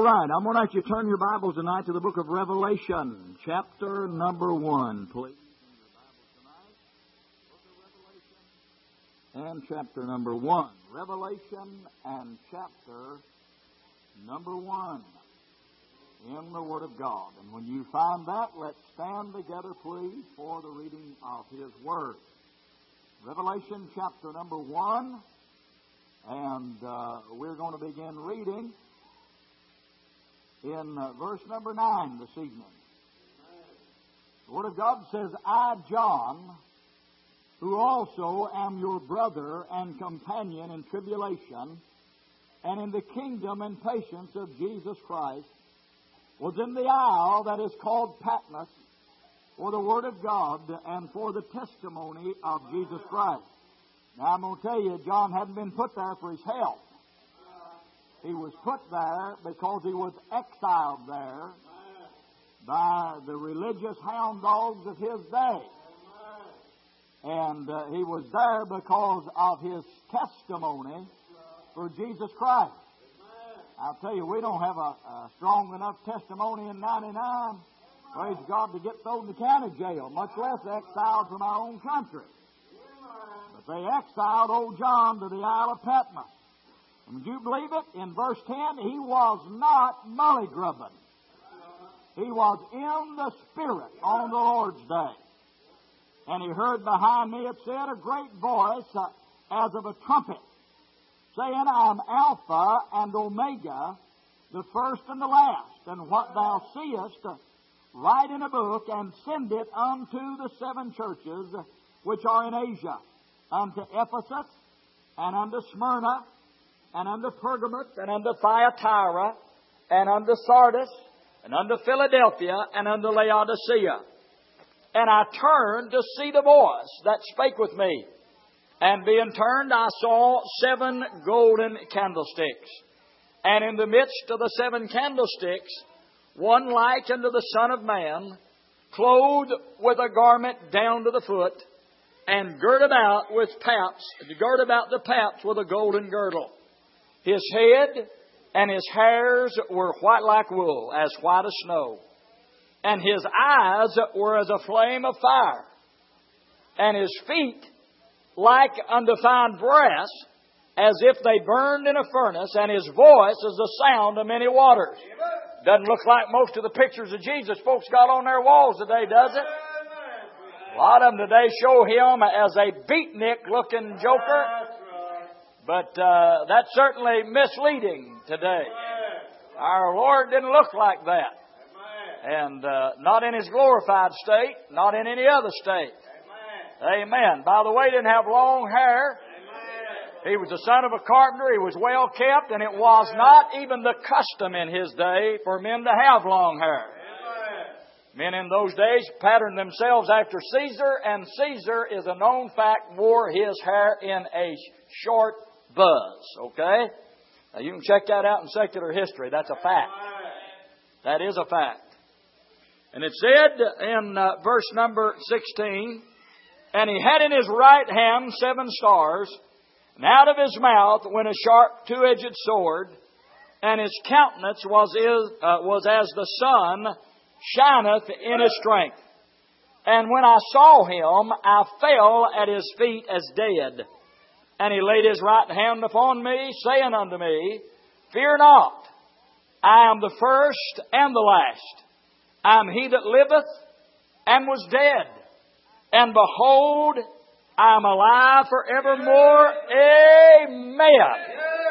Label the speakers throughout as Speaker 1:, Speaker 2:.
Speaker 1: right, I'm going to ask you to turn your Bibles tonight to the book of Revelation, chapter number 1, please. And chapter number 1. Revelation and chapter number 1 in the Word of God. And when you find that, let's stand together, please, for the reading of His Word. Revelation chapter number 1, and we're going to begin reading in verse number 9 this evening. The Word of God says, I, John, who also am your brother and companion in tribulation, and in the kingdom and patience of Jesus Christ, was in the isle that is called Patmos, for the Word of God and for the testimony of Jesus Christ. Now, I'm going to tell you, John hadn't been put there for his health. He was put there because he was exiled there by the religious hound dogs of his day. And he was there because of his testimony for Jesus Christ. I'll tell you, we don't have a strong enough testimony in 99, praise God, to get thrown to county jail, much less exiled from our own country. But they exiled old John to the Isle of Patmos. And would you believe it? In verse 10, he was not mullygrubbing. He was in the Spirit on the Lord's day. And he heard behind me, it said, a great voice as of a trumpet, saying, I am Alpha and Omega, the first and the last. And what thou seest, write in a book, and send it unto the 7 churches which are in Asia, unto Ephesus, and unto Smyrna, and unto Pergamos, and unto Thyatira, and unto Sardis, and unto Philadelphia, and unto Laodicea. And I turned to see the voice that spake with me. And being turned, I saw 7 golden candlesticks. And in the midst of the 7 candlesticks, one like unto the Son of Man, clothed with a garment down to the foot, and girt about the paps with a golden girdle. His head and his hairs were white like wool, as white as snow. And his eyes were as a flame of fire. And his feet like unto fine brass, as if they burned in a furnace. And his voice is the sound of many waters. Doesn't look like most of the pictures of Jesus folks got on their walls today, does it? A lot of them today show him as a beatnik-looking joker. But that's certainly misleading today. Our Lord didn't look like that. And not in His glorified state, not in any other state. Amen. By the way, He didn't have long hair. He was the son of a carpenter. He was well kept. And it was not even the custom in His day for men to have long hair. Men in those days patterned themselves after Caesar. And Caesar, is a known fact, wore his hair in a short buzz. Okay? Now you can check that out in secular history. That's a fact. That is a fact. And it said in verse number 16, and he had in his right hand 7 stars, and out of his mouth went a sharp 2-edged sword, and his countenance was as the sun shineth in his strength. And when I saw him, I fell at his feet as dead. And he laid his right hand upon me, saying unto me, Fear not, I am the first and the last. I am he that liveth and was dead. And behold, I am alive forevermore. Amen.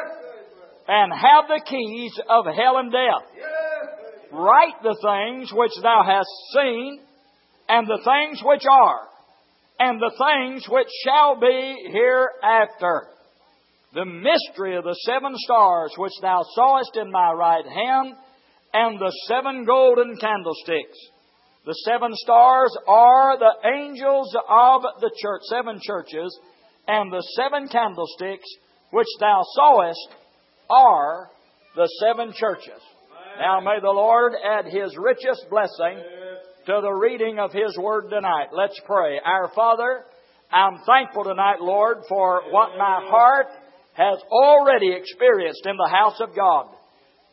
Speaker 1: And have the keys of hell and death. Write the things which thou hast seen, and the things which are, and the things which shall be hereafter. The mystery of the 7 stars which thou sawest in my right hand, and the 7 golden candlesticks. The 7 stars are the angels of the church, 7 churches, and the 7 candlesticks which thou sawest are the 7 churches. Now may the Lord add His richest blessing to the reading of His Word tonight. Let's pray. Our Father, I'm thankful tonight, Lord, for what my heart has already experienced in the house of God.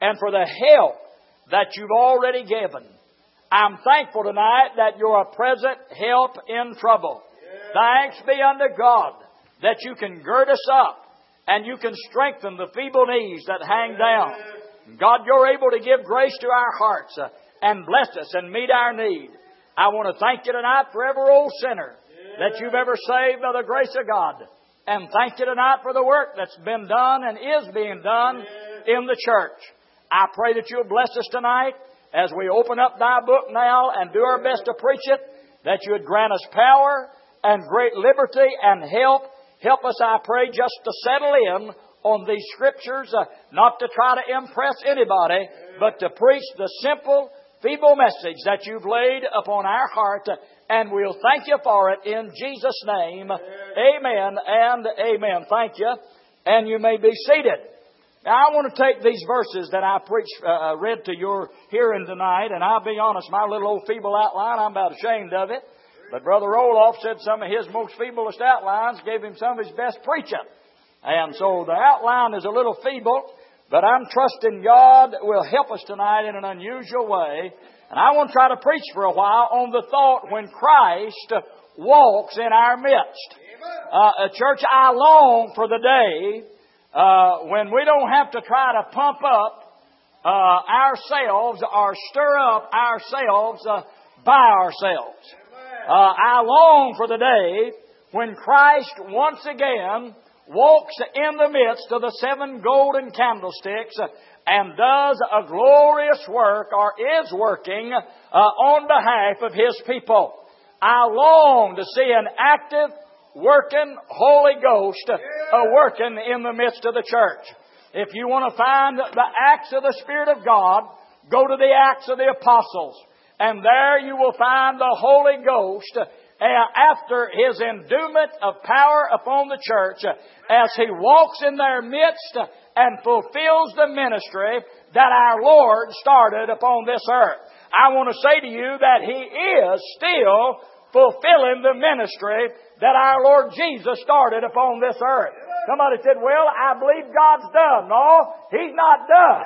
Speaker 1: and for the help that you've already given. I'm thankful tonight that you're a present help in trouble. Thanks be unto God that you can gird us up and you can strengthen the feeble knees that hang down. God, you're able to give grace to our hearts and bless us and meet our need. I want to thank you tonight for every old sinner that you've ever saved by the grace of God. And thank you tonight for the work that's been done and is being done in the church. I pray that you'll bless us tonight as we open up thy book now and do our best to preach it, that you would grant us power and great liberty and help. Help us, I pray, just to settle in on these Scriptures, not to try to impress anybody, but to preach the simple, feeble message that you've laid upon our heart. And we'll thank you for it in Jesus' name. Amen and amen. Thank you. And you may be seated. Now, I want to take these verses that I read to your hearing tonight, and I'll be honest, my little old feeble outline, I'm about ashamed of it. But Brother Roloff said some of his most feeblest outlines gave him some of his best preaching. And so the outline is a little feeble, but I'm trusting God will help us tonight in an unusual way. And I want to try to preach for a while on the thought when Christ walks in our midst. Church, I long for the day when we don't have to try to pump up ourselves or stir up ourselves by ourselves. I long for the day when Christ once again walks in the midst of the 7 golden candlesticks and does a glorious work or is working on behalf of His people. I long to see an active, working Holy Ghost working in the midst of the church. If you want to find the acts of the Spirit of God, go to the Acts of the Apostles. And there you will find the Holy Ghost after His endowment of power upon the church as He walks in their midst and fulfills the ministry that our Lord started upon this earth. I want to say to you that He is still fulfilling the ministry that our Lord Jesus started upon this earth. Somebody said, well, I believe God's done. No, He's not done.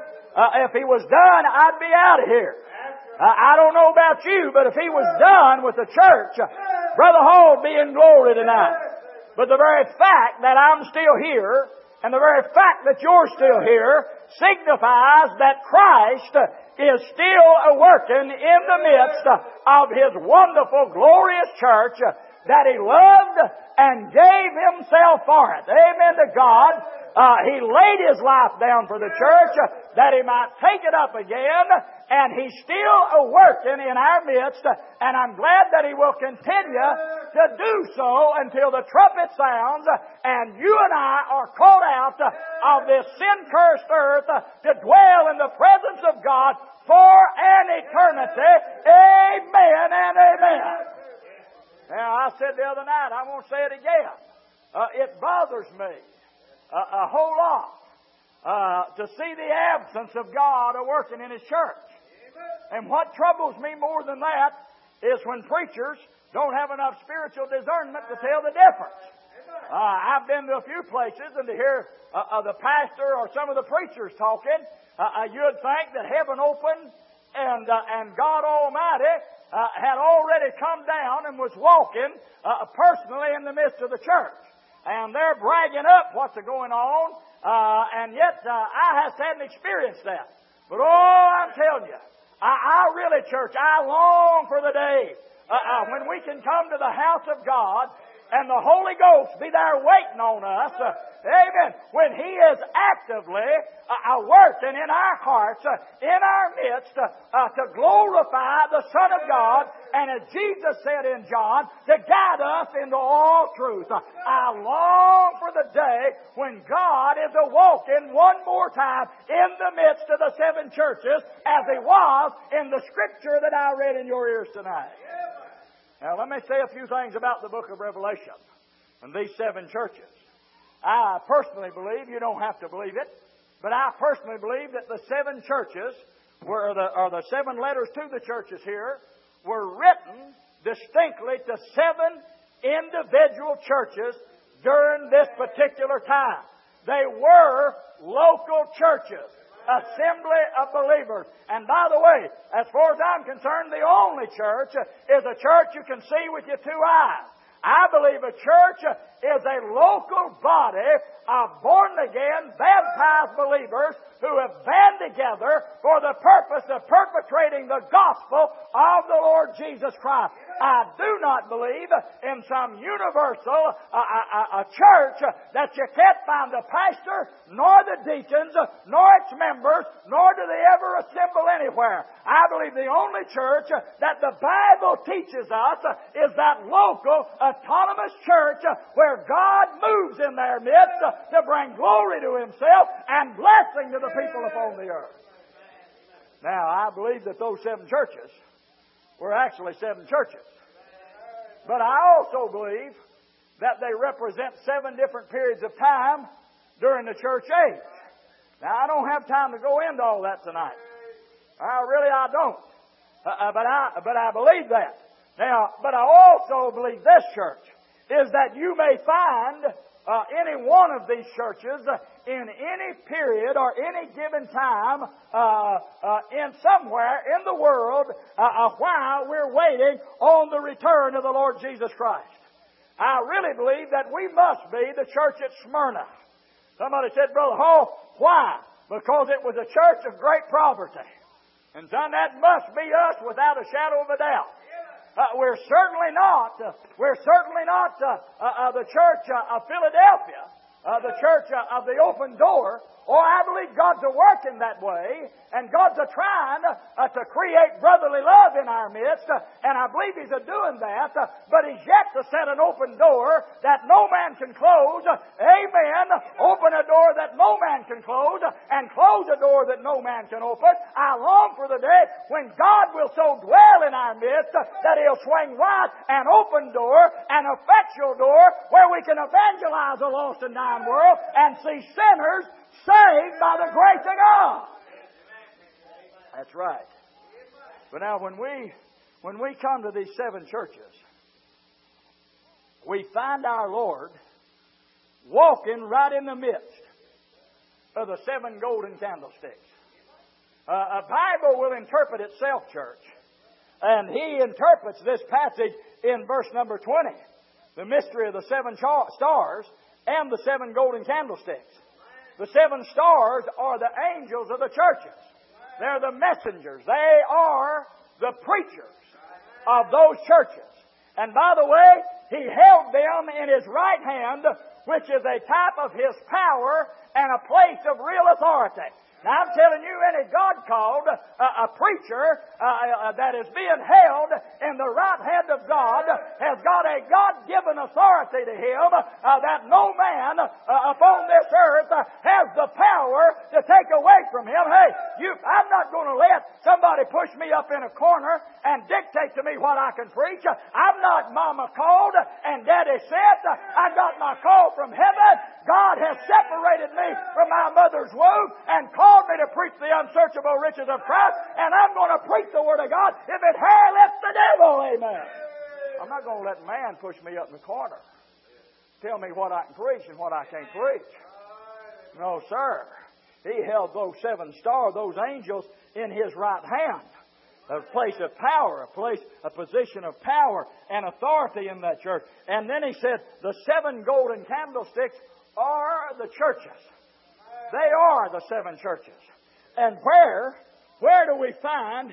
Speaker 1: If He was done, I'd be out of here. I don't know about you, but if He was done with the church, Brother Hall would be in glory tonight. But the very fact that I'm still here, and the very fact that you're still here, signifies that Christ is still working in the midst of His wonderful, glorious church that He loved and gave Himself for it. Amen to God. He laid His life down for the church that He might take it up again, and He's still working in our midst, and I'm glad that He will continue to do so until the trumpet sounds and you and I are called out of this sin-cursed earth to dwell in the presence of God for an eternity. Amen and amen. Now, I said the other night, I won't say it again. It bothers me a whole lot to see the absence of God working in His church. And what troubles me more than that is when preachers don't have enough spiritual discernment to tell the difference. I've been to a few places, and to hear the pastor or some of the preachers talking, you'd think that heaven opened and God Almighty had already come down and was walking personally in the midst of the church. And they're bragging up what's going on, and yet I hadn't experienced that. But I'm telling you, I really, church, I long for the day when we can come to the house of God and the Holy Ghost be there waiting on us. Amen. When He is actively working in our hearts, in our midst, to glorify the Son of God, and as Jesus said in John, to guide us into all truth. I long for the day when God is walking one more time in the midst of the 7 churches, as He was in the Scripture that I read in your ears tonight. Now, let me say a few things about the book of Revelation and these 7 churches. I personally believe, you don't have to believe it, but I personally believe that the 7 churches, or the 7 letters to the churches here, were written distinctly to 7 individual churches during this particular time. They were local churches. assembly of believers. And by the way, as far as I'm concerned, the only church is a church you can see with your two eyes. I believe a church is a local body of born-again, baptized believers who have band together for the purpose of perpetrating the gospel of the Lord Jesus Christ. I do not believe in some universal a church that you can't find the pastor, nor the deacons, nor its members, nor do they ever assemble anywhere. I believe the only church that the Bible teaches us is that local, autonomous church where God moves in their midst to bring glory to Himself and blessing to the people upon the earth. Now, I believe that those 7 churches were actually 7 churches. But I also believe that they represent 7 different periods of time during the church age. Now, I don't have time to go into all that tonight. I don't. But I believe that. Now, but I also believe this church is that you may find any one of these churches in any period or any given time in somewhere in the world while we're waiting on the return of the Lord Jesus Christ. I really believe that we must be the church at Smyrna. Somebody said, Brother Hall, why? Because it was a church of great poverty. And son, that must be us without a shadow of a doubt. We're certainly not the church of Philadelphia, the church of the open door. I believe God's a working that way, and God's a trying to create brotherly love in our midst, and I believe He's a doing that, but He's yet to set an open door that no man can close. Amen. Open a door that no man can close, and close a door that no man can open. I long for the day when God will so dwell in our midst that He'll swing wide an open door, an effectual door, where we can evangelize a lost and dying world and see sinners saved by the grace of God. That's right. But now when we come to these 7 churches, we find our Lord walking right in the midst of the 7 golden candlesticks. A Bible will interpret itself, church. And He interprets this passage in verse number 20. The mystery of the 7 stars and the 7 golden candlesticks. The 7 stars are the angels of the churches. They're the messengers. They are the preachers of those churches. And by the way, He held them in His right hand, which is a type of His power and a place of real authority. Now, I'm telling you, any God-called a preacher that is being held in the right hand of God has got a God-given authority to him that no man upon this earth has the power to take away from him. Hey, I'm not going to let somebody push me up in a corner and dictate to me what I can preach. I'm not Mama called and Daddy sent. I got my call from heaven. God has separated me from my mother's womb and called me to preach the unsearchable riches of Christ, and I'm going to preach the Word of God if it lets the devil, amen. I'm not going to let man push me up in the corner, tell me what I can preach and what I can't preach. No, sir. He held those 7 stars, those angels, in His right hand. A place of power, a position of power and authority in that church. And then He said, the 7 golden candlesticks are the churches. They are the 7 churches. And where do we find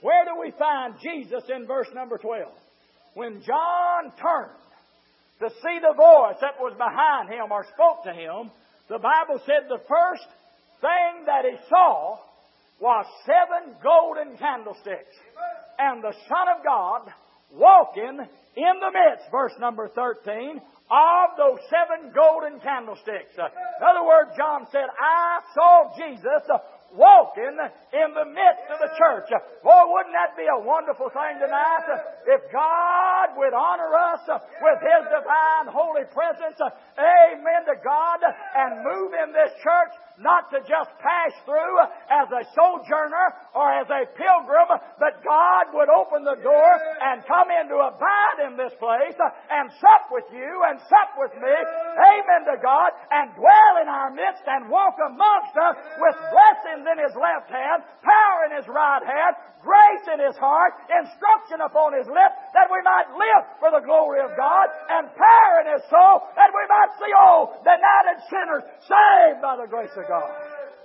Speaker 1: Jesus in verse number 12? When John turned to see the voice that was behind him or spoke to him, the Bible said the first thing that he saw was 7 golden candlesticks. And the Son of God walking in the midst, verse number 13, of those 7 golden candlesticks. In other words, John said, I saw Jesus walking in the midst of the church. Boy, wouldn't that be a wonderful thing tonight if God would honor us with His divine holy presence, amen to God, and move in this church, not to just pass through as a sojourner or as a pilgrim, but God would open the door and come in to abide in this place and sup with you and sup with me, amen to God, and dwell in our midst and walk amongst us with blessing blessings in his left hand, power in his right hand, grace in his heart, instruction upon his lips, that we might live for the glory of God, and power in his soul, that we might see all benighted sinners saved by the grace of God.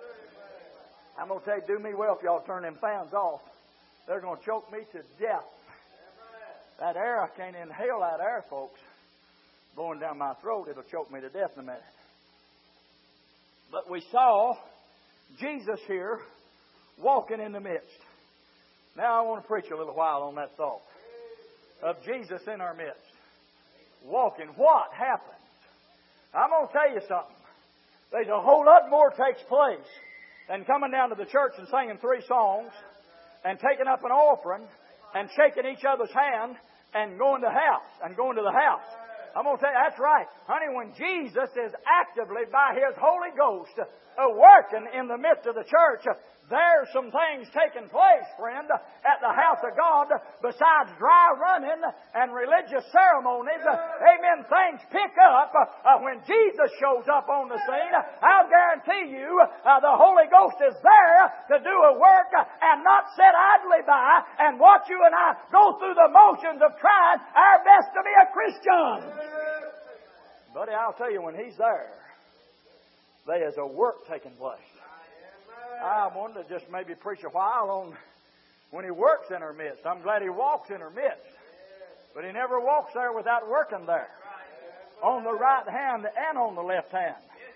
Speaker 1: I'm going to tell you, do me well if y'all turn them fans off. They're going to choke me to death. That air, I can't inhale that air, folks. Going down my throat, it'll choke me to death in a minute. But we saw Jesus here walking in the midst. Now I want to preach a little while on that thought of Jesus in our midst. Walking. What happens? I'm going to tell you something. There's a whole lot more takes place than coming down to the church and singing 3 songs and taking up an offering and shaking each other's hand and going to the house. I'm going to tell you, that's right. Honey, when Jesus is actively by His Holy Ghost working in the midst of the church, there's some things taking place, friend, at the house of God besides dry running and religious ceremonies. Amen. Things pick up when Jesus shows up on the scene. I'll guarantee you the Holy Ghost is there to do a work and not sit idly by and watch you and I go through the motions of trying our best to be a Christian. Buddy, I'll tell you, when He's there is a work taking place. I wanted to just maybe preach a while on when He works in our midst. I'm glad He walks in our midst. But He never walks there without working there. On the right hand and on the left hand.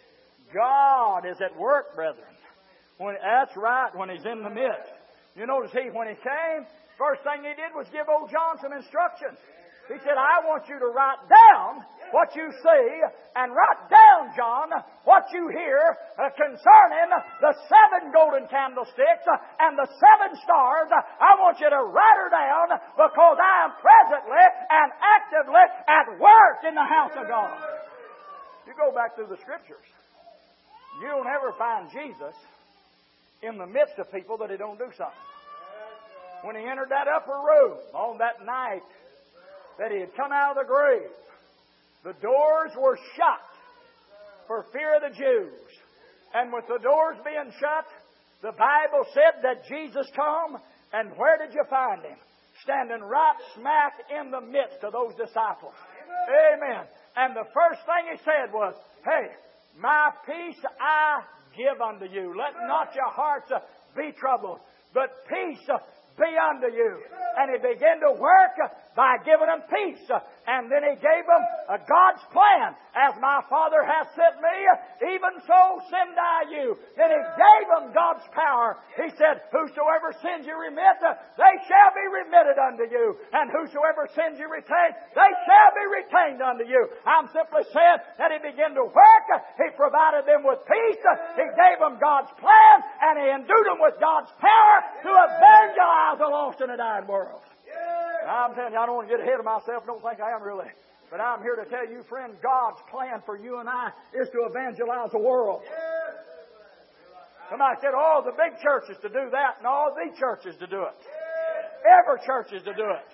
Speaker 1: God is at work, brethren. That's right, when He's in the midst. You notice when He came, first thing He did was give old John some instructions. He said, I want you to write down what you see, and write down, John, what you hear concerning the 7 golden candlesticks and the 7 stars. I want you to write her down, because I am presently and actively at work in the house of God. You go back through the Scriptures, you'll never find Jesus in the midst of people that He don't do something. When He entered that upper room on that night that He had come out of the grave, the doors were shut for fear of the Jews. And with the doors being shut, the Bible said that Jesus come, and where did you find Him? Standing right smack in the midst of those disciples. Amen. And the first thing He said was, hey, my peace I give unto you. Let not your hearts be troubled, but peace be unto you. And He began to work by giving them peace. And then He gave them God's plan. As my Father hath sent me, even so send I you. Then He gave them God's power. He said, whosoever sins you remit, they shall be remitted unto you. And whosoever sins you retain, they shall be retained unto you. I'm simply saying that He began to work. He provided them with peace. He gave them God's plan. And He endued them with God's power to evangelize the lost and the dying world. I'm telling you, I don't want to get ahead of myself. Don't think I am really. But I'm here to tell you, friend, God's plan for you and I is to evangelize the world. Somebody said, the big churches to do that, and all the churches to do it. Every church is to do it.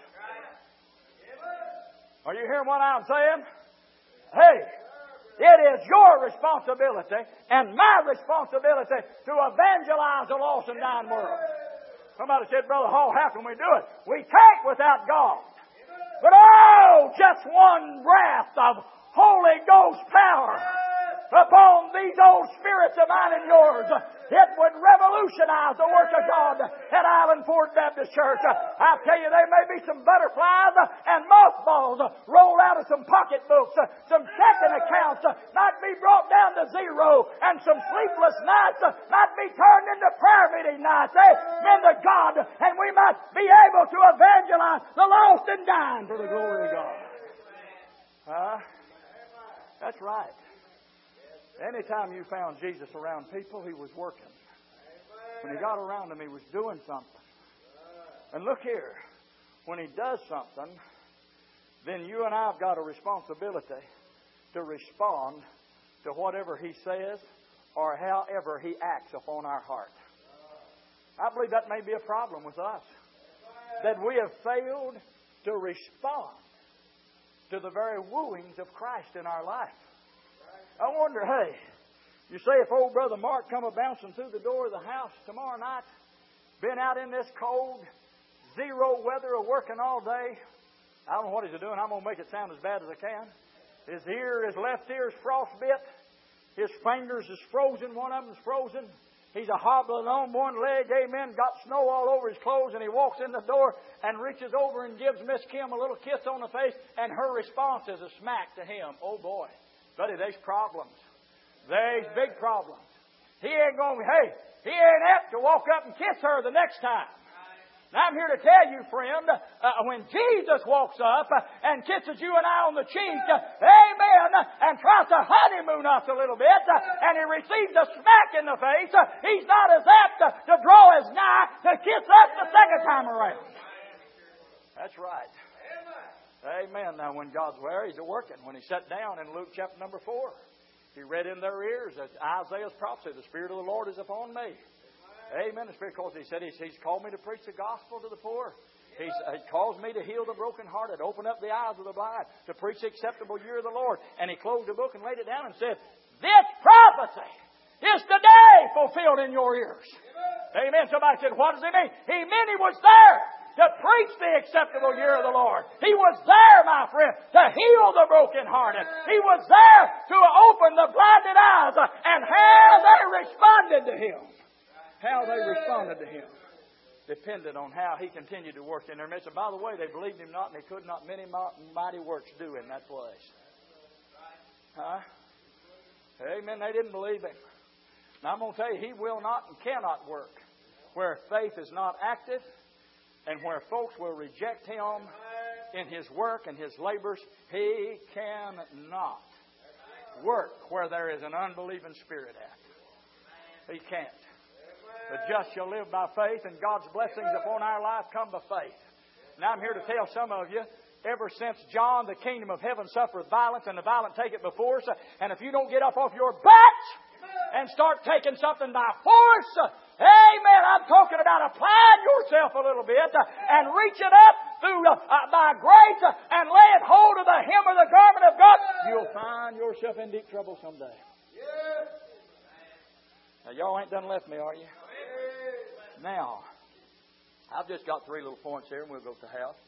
Speaker 1: Are you hearing what I'm saying? Hey, it is your responsibility and my responsibility to evangelize the lost and dying world. Somebody said, Brother Hall, how can we do it? We can't without God. But just one breath of Holy Ghost power upon these old spirits of mine and yours, it would revolutionize the work of God at Island Ford Baptist Church. I tell you, there may be some butterflies and mothballs rolled out of some pocketbooks, some checking accounts might be brought down to zero, and some sleepless nights might be turned into prayer meeting nights. Amen to God, and we might be able to evangelize the lost and dying for the glory of God. That's right. Anytime you found Jesus around people, He was working. When He got around them, He was doing something. And look here, when He does something, then you and I have got a responsibility to respond to whatever He says or however He acts upon our heart. I believe that may be a problem with us, that we have failed to respond to the very wooings of Christ in our life. I wonder, You say if old Brother Mark come a-bouncing through the door of the house tomorrow night, been out in this cold, zero weather, working all day. I don't know what he's doing. I'm going to make it sound as bad as I can. His left ear is frostbit. His fingers is frozen. One of them is frozen. He's a hobbling on one leg. Amen. Got snow all over his clothes. And he walks in the door and reaches over and gives Miss Kim a little kiss on the face. And her response is a smack to him. Oh, boy. Buddy, there's problems. There's big problems. He ain't apt to walk up and kiss her the next time. Now, I'm here to tell you, friend, when Jesus walks up and kisses you and I on the cheek, amen, and tries to honeymoon us a little bit, and he receives a smack in the face, he's not as apt to draw his nigh to kiss us the second time around. That's right. Amen. Now, when God's where, He's a-working. When He sat down in Luke chapter number 4, He read in their ears Isaiah's prophecy, the Spirit of the Lord is upon me. Amen. The Spirit calls. He said He's called me to preach the gospel to the poor. He calls me to heal the brokenhearted, open up the eyes of the blind, to preach the acceptable year of the Lord. And He closed the book and laid it down and said, this prophecy is today fulfilled in your ears. Amen. Somebody said, what does He mean? He meant He was there to preach the acceptable year of the Lord. He was there, my friend, to heal the brokenhearted. He was there to open the blinded eyes. And how they responded to Him. How they responded to Him depended on how He continued to work in their midst. And by the way, they believed Him not, and He could not many mighty works do in that place. Huh? Amen. They didn't believe Him. Now I'm going to tell you, He will not and cannot work where faith is not active, and where folks will reject Him in His work and His labors. He cannot work where there is an unbelieving spirit at. He can't. The just shall live by faith, and God's blessings upon our life come by faith. Now I'm here to tell some of you, ever since John, the kingdom of heaven suffereth violence, and the violent take it by force. And if you don't get up off your butt and start taking something by force, amen, I'm talking about applying yourself a little bit and reaching up through by grace and laying hold of the hem of the garment of God, you'll find yourself in deep trouble someday. Now, y'all ain't done left me, are you? Now, I've just got 3 little points here, and we'll go to the house.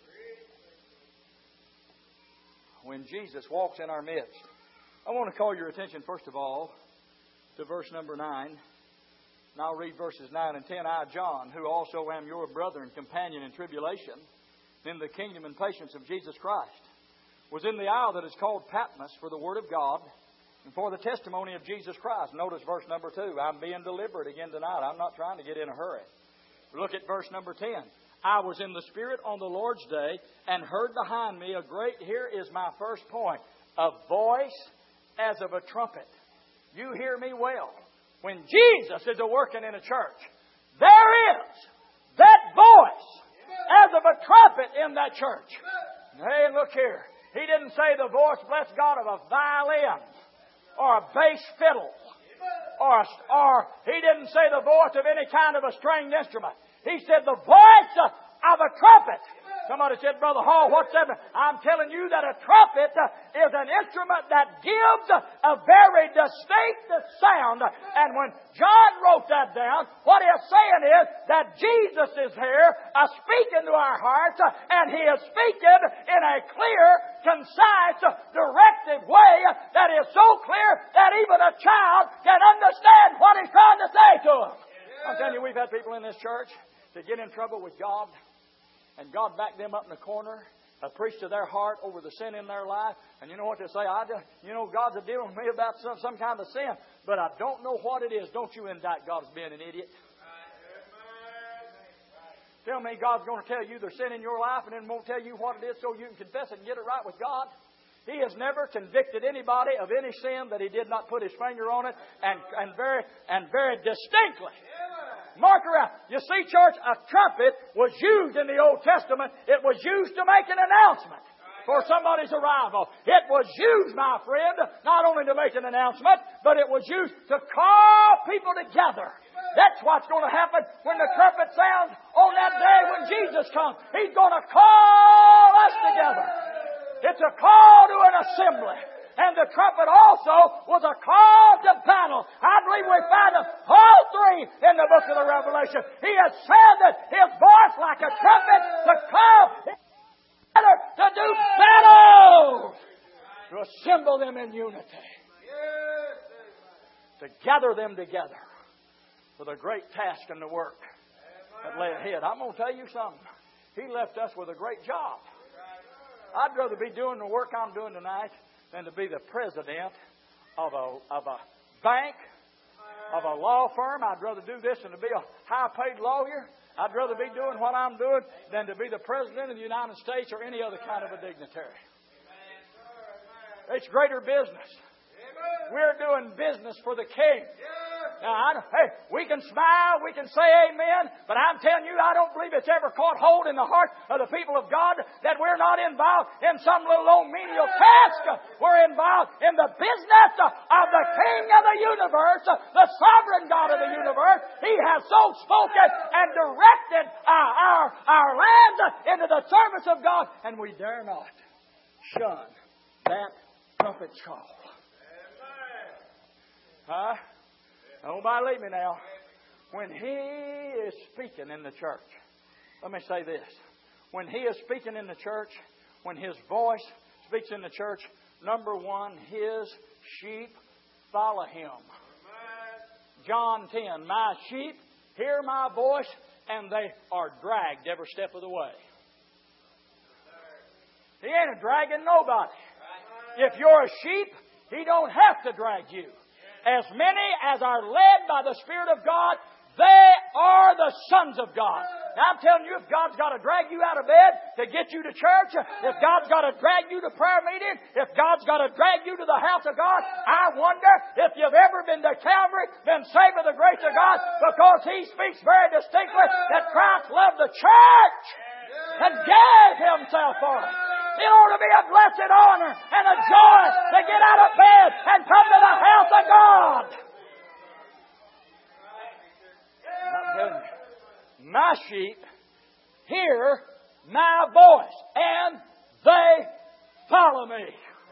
Speaker 1: When Jesus walks in our midst, I want to call your attention, first of all, to verse number 9. And I'll read verses 9 and 10. I, John, who also am your brother and companion in tribulation, in the kingdom and patience of Jesus Christ, was in the isle that is called Patmos for the word of God, and for the testimony of Jesus Christ. Notice verse number 2. I'm being deliberate again tonight. I'm not trying to get in a hurry. Look at verse number 10. I was in the Spirit on the Lord's day and heard behind me a great, here is my first point, a voice as of a trumpet. You hear me well. When Jesus is a-working in a church, there is that voice as of a trumpet in that church. Hey, look here. He didn't say the voice, bless God, of a violin or a bass fiddle, or He didn't say the voice of any kind of a stringed instrument. He said the voice of a trumpet. Somebody said, Brother Hall, what's that? I'm telling you that a trumpet is an instrument that gives a very distinct sound. And when John wrote that down, what he's saying is that Jesus is here speaking to our hearts, and He is speaking in a clear, concise, directed way that is so clear that even a child can understand what He's trying to say to them. I'm telling you, we've had people in this church to get in trouble with God, and God backed them up in the corner, preached to their heart over the sin in their life. And you know what they say? God's dealing with me about some kind of sin, but I don't know what it is. Don't you indict God as being an idiot. Tell me God's going to tell you there's sin in your life and then won't tell you what it is so you can confess it and get it right with God. He has never convicted anybody of any sin that He did not put His finger on it and very distinctly. Mark around. You see, church, a trumpet was used in the Old Testament. It was used to make an announcement for somebody's arrival. It was used, my friend, not only to make an announcement, but it was used to call people together. That's what's going to happen when the trumpet sounds on that day when Jesus comes. He's going to call us together. It's a call to an assembly. And the trumpet also was a call to battle. I believe we find all three in the book of the Revelation. He has said that His voice like a trumpet to call together to do battle, to assemble them in unity, to gather them together for the great task and the work that lay ahead. I'm going to tell you something. He left us with a great job. I'd rather be doing the work I'm doing tonight than to be the president of a bank, of a law firm. I'd rather do this than to be a high-paid lawyer. I'd rather be doing what I'm doing than to be the President of the United States or any other kind of a dignitary. It's greater business. We're doing business for the King. Now, we can smile, we can say amen, but I'm telling you, I don't believe it's ever caught hold in the heart of the people of God that we're not involved in some little old menial task. We're involved in the business of the King of the universe, the sovereign God of the universe. He has so spoken and directed our lands into the service of God, and we dare not shun that trumpet's call. Nobody leave me now. When He is speaking in the church, let me say this. When He is speaking in the church, when His voice speaks in the church, number one, His sheep follow Him. John 10, my sheep hear my voice, and they are dragged every step of the way. He ain't dragging nobody. If you're a sheep, He don't have to drag you. As many as are led by the Spirit of God, they are the sons of God. Now, I'm telling you, if God's got to drag you out of bed to get you to church, if God's got to drag you to prayer meeting, if God's got to drag you to the house of God, I wonder if you've ever been to Calvary, been saved by the grace of God, because He speaks very distinctly that Christ loved the church and gave Himself for it. It ought to be a blessed honor and a joy to get out of bed and come to the house of God. I'm telling you, my sheep hear my voice, and they follow me.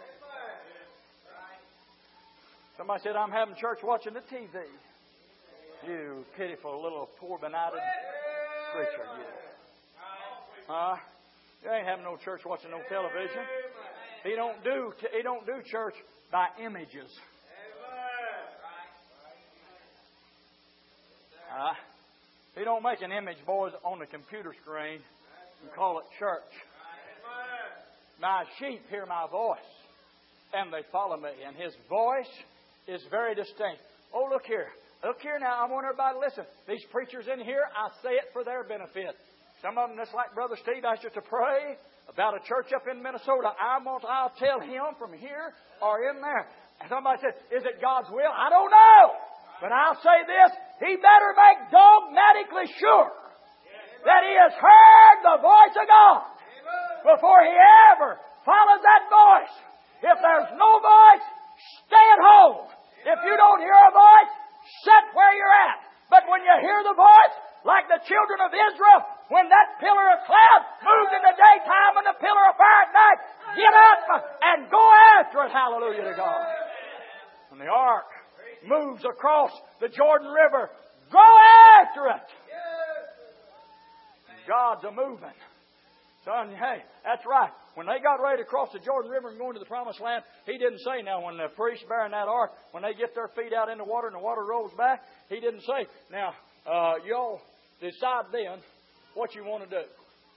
Speaker 1: Somebody said, I'm having church watching the TV. You pitiful little poor benighted preacher, you. You ain't having no church watching no television. He don't do church by images. He don't make an image, boys, on the computer screen and call it church. My sheep hear my voice, and they follow me. And His voice is very distinct. Oh, look here. Look here now. I want everybody to listen. These preachers in here, I say it for their benefit. Some of them, just like Brother Steve, asked you to pray about a church up in Minnesota. I'll tell him from here or in there. And somebody said, is it God's will? I don't know. But I'll say this. He better make dogmatically sure that he has heard the voice of God before he ever follows that voice. If there's no voice, stay at home. If you don't hear a voice, sit where you're at. But when you hear the voice, like the children of Israel, when that pillar of cloud moved in the daytime and the pillar of fire at night, get up and go after it. Hallelujah to God. When the ark moves across the Jordan River, go after it. God's a moving. Son, hey, that's right. When they got ready to cross the Jordan River and go into the Promised Land, He didn't say, now when the priests bearing that ark, when they get their feet out in the water and the water rolls back, He didn't say, now, y'all decide then what you want to do.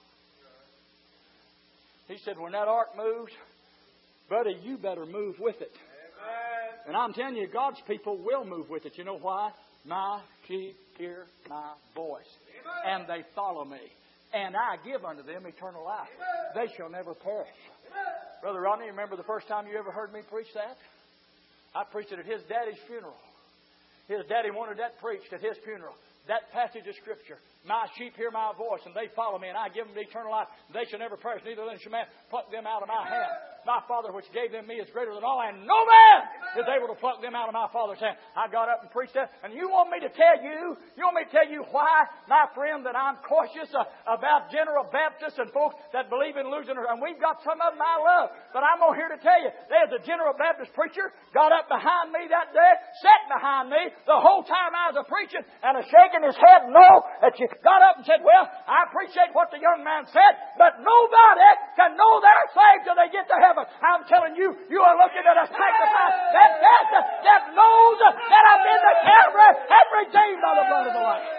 Speaker 1: He said, when that ark moves, buddy, you better move with it. Amen. And I'm telling you, God's people will move with it. You know why? My sheep hear my voice, and they follow me. And I give unto them eternal life. They shall never perish. Brother Rodney, remember the first time you ever heard me preach that? I preached it at his daddy's funeral. His daddy wanted that preached at his funeral. That passage of Scripture. My sheep hear my voice, and they follow me, and I give them eternal life. They shall never perish, neither shall man pluck them out of my hand.
Speaker 2: My Father which gave them me is greater than all, and no man is able to pluck them out of my Father's hand. I got up and preached that. And you want me to tell you why, my friend, that I'm cautious about General Baptists and folks that believe in losing her. And we've got some of them I love. But I'm here to tell you, there's a General Baptist preacher got up behind me that day, sat behind me the whole time I was preaching, and shaking his head no. That you got up and said, well, I appreciate what the young man said, but nobody can know they're saved till they get to heaven. I'm telling you, you are looking at a sacrifice that knows that I've been to Calvary and redeemed by the blood of the Lamb.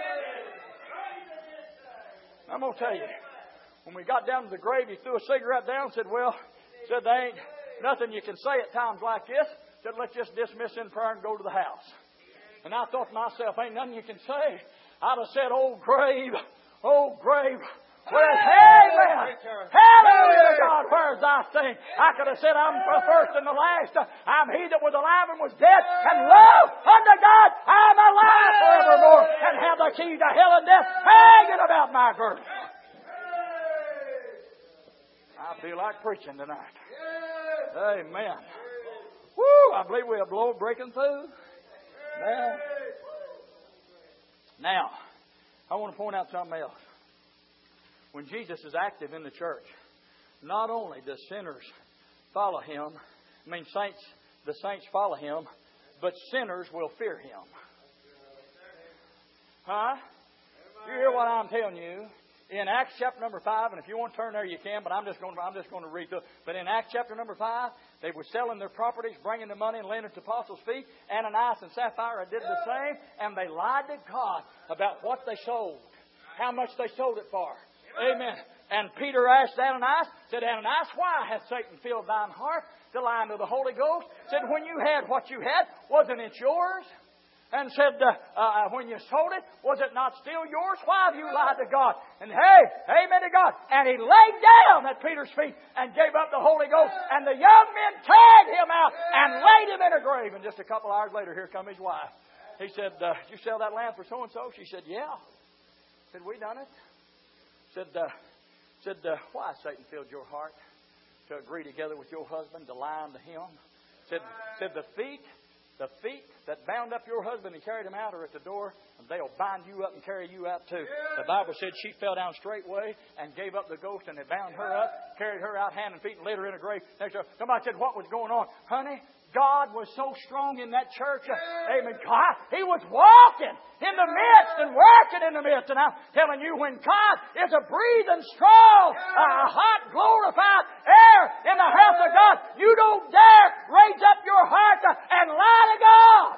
Speaker 2: I'm going to tell you, when we got down to the grave, he threw a cigarette down and said, there ain't nothing you can say at times like this. Said, let's just dismiss in prayer and go to the house. And I thought to myself, ain't nothing you can say. I'd have said, oh grave, where's amen? Hallelujah to God, where's thy sting? I could have said, I'm the first and the last. I'm he that was alive and was dead. And lo, unto God, I'm alive forevermore. And have the key to hell and death hanging about my girdle. I feel like preaching tonight. Amen. Woo! I believe we have blow breaking through. Now, I want to point out something else. When Jesus is active in the church, not only do sinners follow Him, the saints follow Him, but sinners will fear Him. Huh? You hear what I'm telling you? In Acts chapter number 5, and if you want to turn there, you can, but I'm just going to read through it. But in Acts chapter number 5, they were selling their properties, bringing the money and laying it at the apostles' feet. Ananias and Sapphira did the same, and they lied to God about what they sold, how much they sold it for. Amen. And Peter asked Ananias, said, Ananias, why hath Satan filled thine heart to lie unto the Holy Ghost? Said, when you had what you had, wasn't it yours? And said, when you sold it, was it not still yours? Why have you lied to God? And hey, amen to God. And he laid down at Peter's feet and gave up the Holy Ghost. And the young men carried him out and laid him in a grave. And just a couple hours later, here come his wife. He said, did you sell that land for so-and-so? She said, yeah. Said, we done it. Said, why has Satan filled your heart to agree together with your husband to lie unto him? Said, the feet that bound up your husband and carried him out are at the door, and they'll bind you up and carry you out too. The Bible said she fell down straightway and gave up the ghost, and they bound her up, carried her out hand and feet, and laid her in a grave. Somebody said, what was going on? Honey, God was so strong in that church. Amen. God, He was walking in the midst and working in the midst. And I'm telling you, when God is a breathing, strong, hot, glorified air in the house of God, you don't dare raise up your heart and lie to God.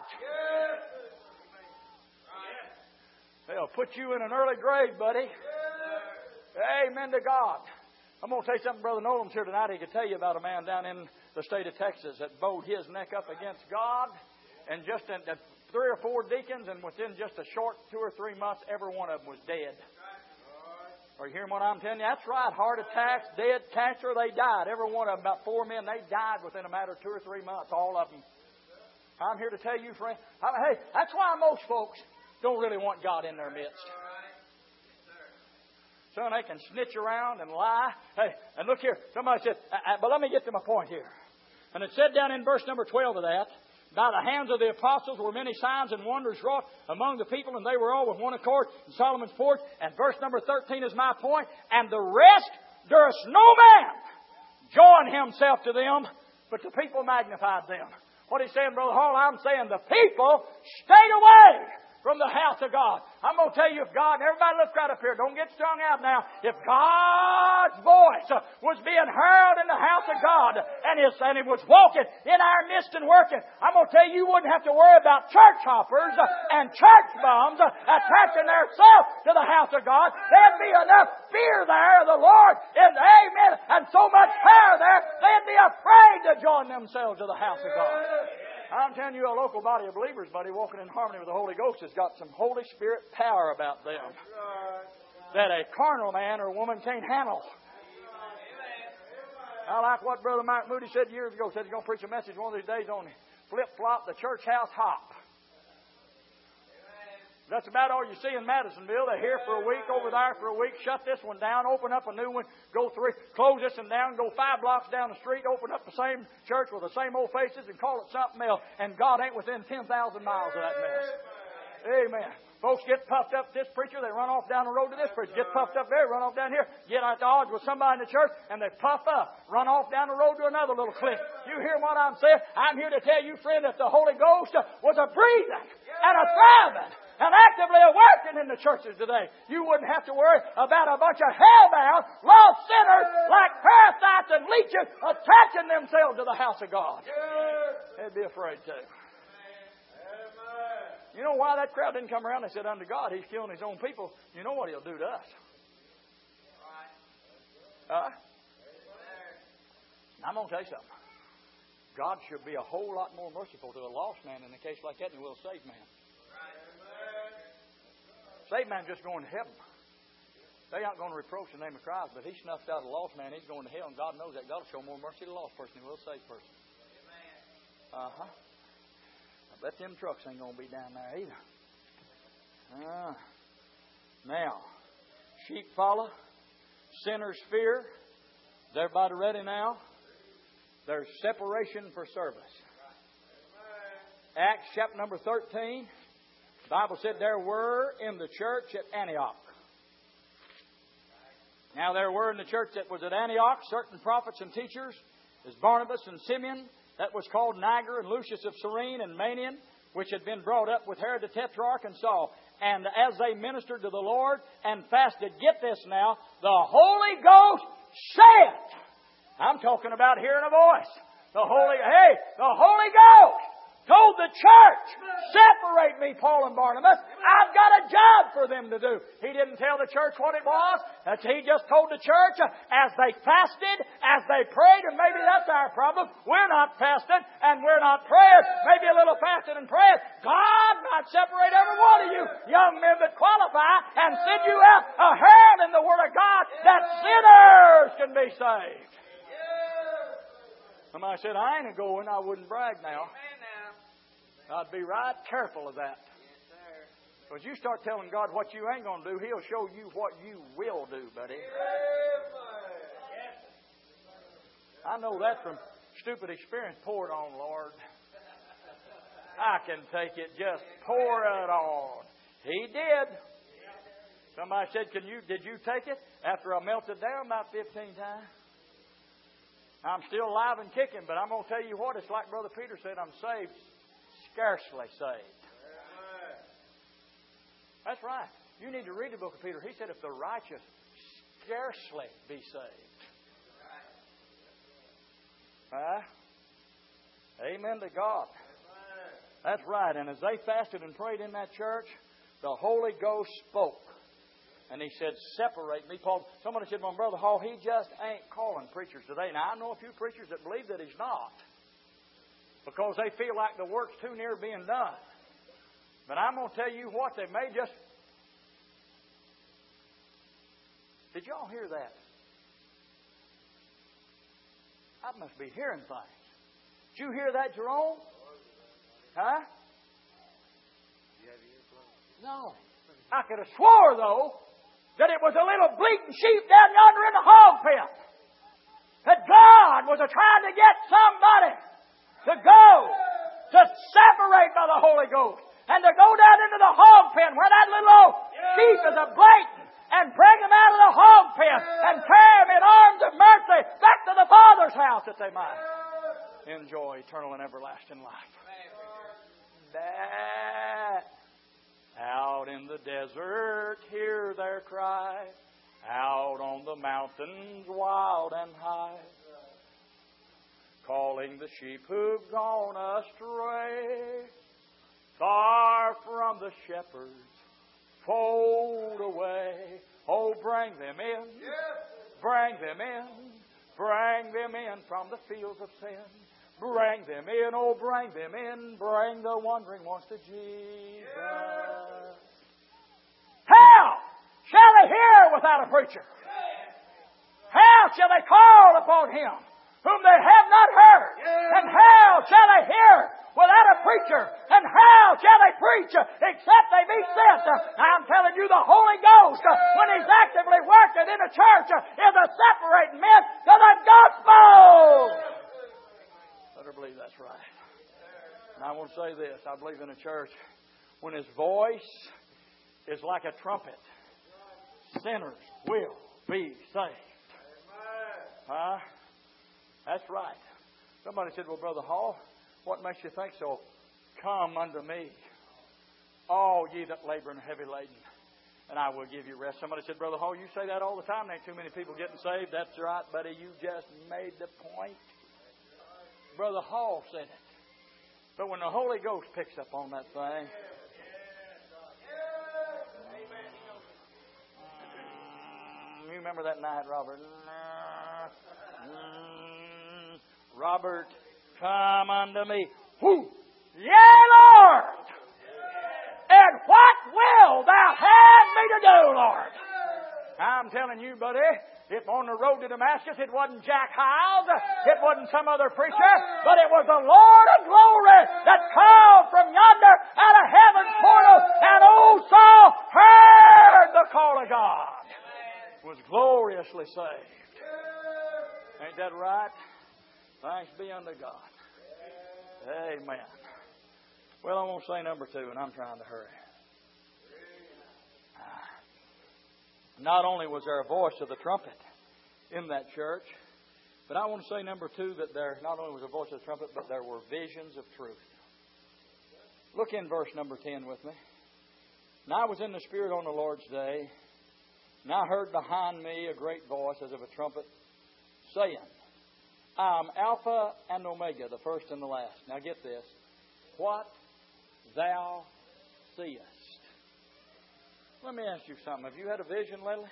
Speaker 2: They'll put you in an early grave, buddy. Amen to God. I'm going to tell you something. Brother Nolan's here tonight. He could tell you about a man down in the state of Texas that bowed his neck up against God, and just 3 or 4 deacons, and within just a short 2 or 3 months, every one of them was dead. Are you hearing what I'm telling you? That's right. Heart attacks, dead, cancer, they died. Every one of them, about 4 men, they died within a matter of 2 or 3 months, all of them. I'm here to tell you, friend, hey, that's why most folks don't really want God in their midst. Son, they can snitch around and lie. Hey, and look here. Somebody said, but let me get to my point here. And it said down in verse number 12 of that, by the hands of the apostles were many signs and wonders wrought among the people, and they were all with one accord in Solomon's porch. And verse number 13 is my point. And the rest durst no man join himself to them, but the people magnified them. What he's saying, Brother Hall, I'm saying the people stayed away from the house of God. I'm going to tell you, if God, and everybody look right up here, don't get strung out now. If God's voice was being heard in the house of God, and it was walking in our midst and working, I'm going to tell you, you wouldn't have to worry about church hoppers and church bums attaching themselves to the house of God. There'd be enough fear there of the Lord, amen, and so much power there, they'd be afraid to join themselves to the house of God. I'm telling you, a local body of believers, buddy, walking in harmony with the Holy Ghost has got some Holy Spirit power about them that a carnal man or woman can't handle. I like what Brother Mike Moody said years ago. Said he's going to preach a message one of these days on flip-flop, the church house hop. That's about all you see in Madisonville. They're here for a week, over there for a week, shut this one down, open up a new one, go 3, close this one down, go 5 blocks down the street, open up the same church with the same old faces and call it something else. And God ain't within 10,000 miles of that mess. Amen. Folks get puffed up this preacher, they run off down the road to this preacher. Get puffed up there, run off down here. Get at the odds with somebody in the church, and they puff up. Run off down the road to another little clique. You hear what I'm saying? I'm here to tell you, friend, that the Holy Ghost was a breathing and a thriving and actively working in the churches today. You wouldn't have to worry about a bunch of hell-bound, lost sinners like parasites and leeches attaching themselves to the house of God. They'd be afraid to. You know why that crowd didn't come around? They said, under God, He's killing His own people. You know what He'll do to us. I'm going to tell you something. God should be a whole lot more merciful to a lost man in a case like that than He will a saved man. Saved man's just going to heaven. They aren't going to reproach the name of Christ, but he snuffed out a lost man. He's going to hell, and God knows that. God will show more mercy to the lost person than he will a saved person. I bet them trucks ain't going to be down there either. Now, sheep follow, sinners fear. Is everybody ready now? There's separation for service. Acts chapter number 13. The Bible said there were in the church at Antioch. Now there were in the church that was at Antioch certain prophets and teachers, as Barnabas and Simeon, that was called Niger, and Lucius of Cyrene, and Manaen, which had been brought up with Herod the Tetrarch, and Saul. And as they ministered to the Lord and fasted, get this now, the Holy Ghost said, I'm talking about hearing a voice. The Holy Ghost told the church, separate me, Paul and Barnabas. I've got a job for them to do. He didn't tell the church what it was. He just told the church as they fasted, as they prayed, and maybe that's our problem. We're not fasting and we're not praying. Maybe a little fasting and praying. God might separate every one of you young men that qualify and send you out ahead in the Word of God that sinners can be saved. Somebody said, I ain't going. I wouldn't brag now. I'd be right careful of that. Because you start telling God what you ain't going to do, He'll show you what you will do, buddy. I know that from stupid experience. Pour it on, Lord. I can take it. Just pour it on. He did. Somebody said, did you take it? After I melted down about 15 times. I'm still alive and kicking, but I'm going to tell you what, it's like Brother Peter said, I'm saved. Scarcely saved. That's right. You need to read the book of Peter. He said, if the righteous scarcely be saved. Amen to God. That's right. And as they fasted and prayed in that church, the Holy Ghost spoke. And He said, separate me. Paul, somebody said, well, Brother Hall, he just ain't calling preachers today. Now, I know a few preachers that believe that he's not. Because they feel like the work's too near being done. But I'm going to tell you what, they may just... Did y'all hear that? I must be hearing things. Did you hear that, Jerome? Huh? No. I could have swore, though, that it was a little bleating sheep down yonder in the hog pen. That God was trying to get somebody to go, to separate by the Holy Ghost, and to go down into the hog pen where that little old sheep is a blatant, and bring them out of the hog pen, and carry them in arms of mercy back to the Father's house that they might enjoy eternal and everlasting life. That out in the desert hear their cry, out on the mountains wild and high, calling the sheep who've gone astray, far from the shepherd's fold away. Oh, bring them in, bring them in, bring them in from the fields of sin. Bring them in, oh, bring them in, bring the wandering ones to Jesus. How shall they hear without a preacher? How shall they call upon Him whom they have not heard. And how shall they hear without a preacher? And how shall they preach except they be sent? I'm telling you, the Holy Ghost, when He's actively working in a church, is a separating men to the gospel. Better believe that's right. And I want to say this. I believe in a church when His voice is like a trumpet, sinners will be saved. Huh? That's right. Somebody said, well, Brother Hall, what makes you think so? Come unto me, all ye that labor and are heavy laden, and I will give you rest. Somebody said, Brother Hall, you say that all the time. There ain't too many people getting saved. That's right, buddy. You just made the point. Brother Hall said it. But when the Holy Ghost picks up on that thing, you remember that night, Robert? Robert, come unto me. Whoo! Yea, Lord! And what will thou have me to do, Lord? I'm telling you, buddy, if on the road to Damascus it wasn't Jack Hyles, it wasn't some other preacher, but it was the Lord of glory that called from yonder out of heaven's portal, and old Saul heard the call of God. Was gloriously saved. Ain't that right? Thanks be unto God. Amen. Well, I won't say number 2, and I'm trying to hurry. Not only was there a voice of the trumpet in that church, but I want to say number 2, that there not only was a voice of the trumpet, but there were visions of truth. Look in verse number 10 with me. And I was in the Spirit on the Lord's day, and I heard behind me a great voice as of a trumpet saying, I am Alpha and Omega, the first and the last. Now get this. What thou seest. Let me ask you something. Have you had a vision lately?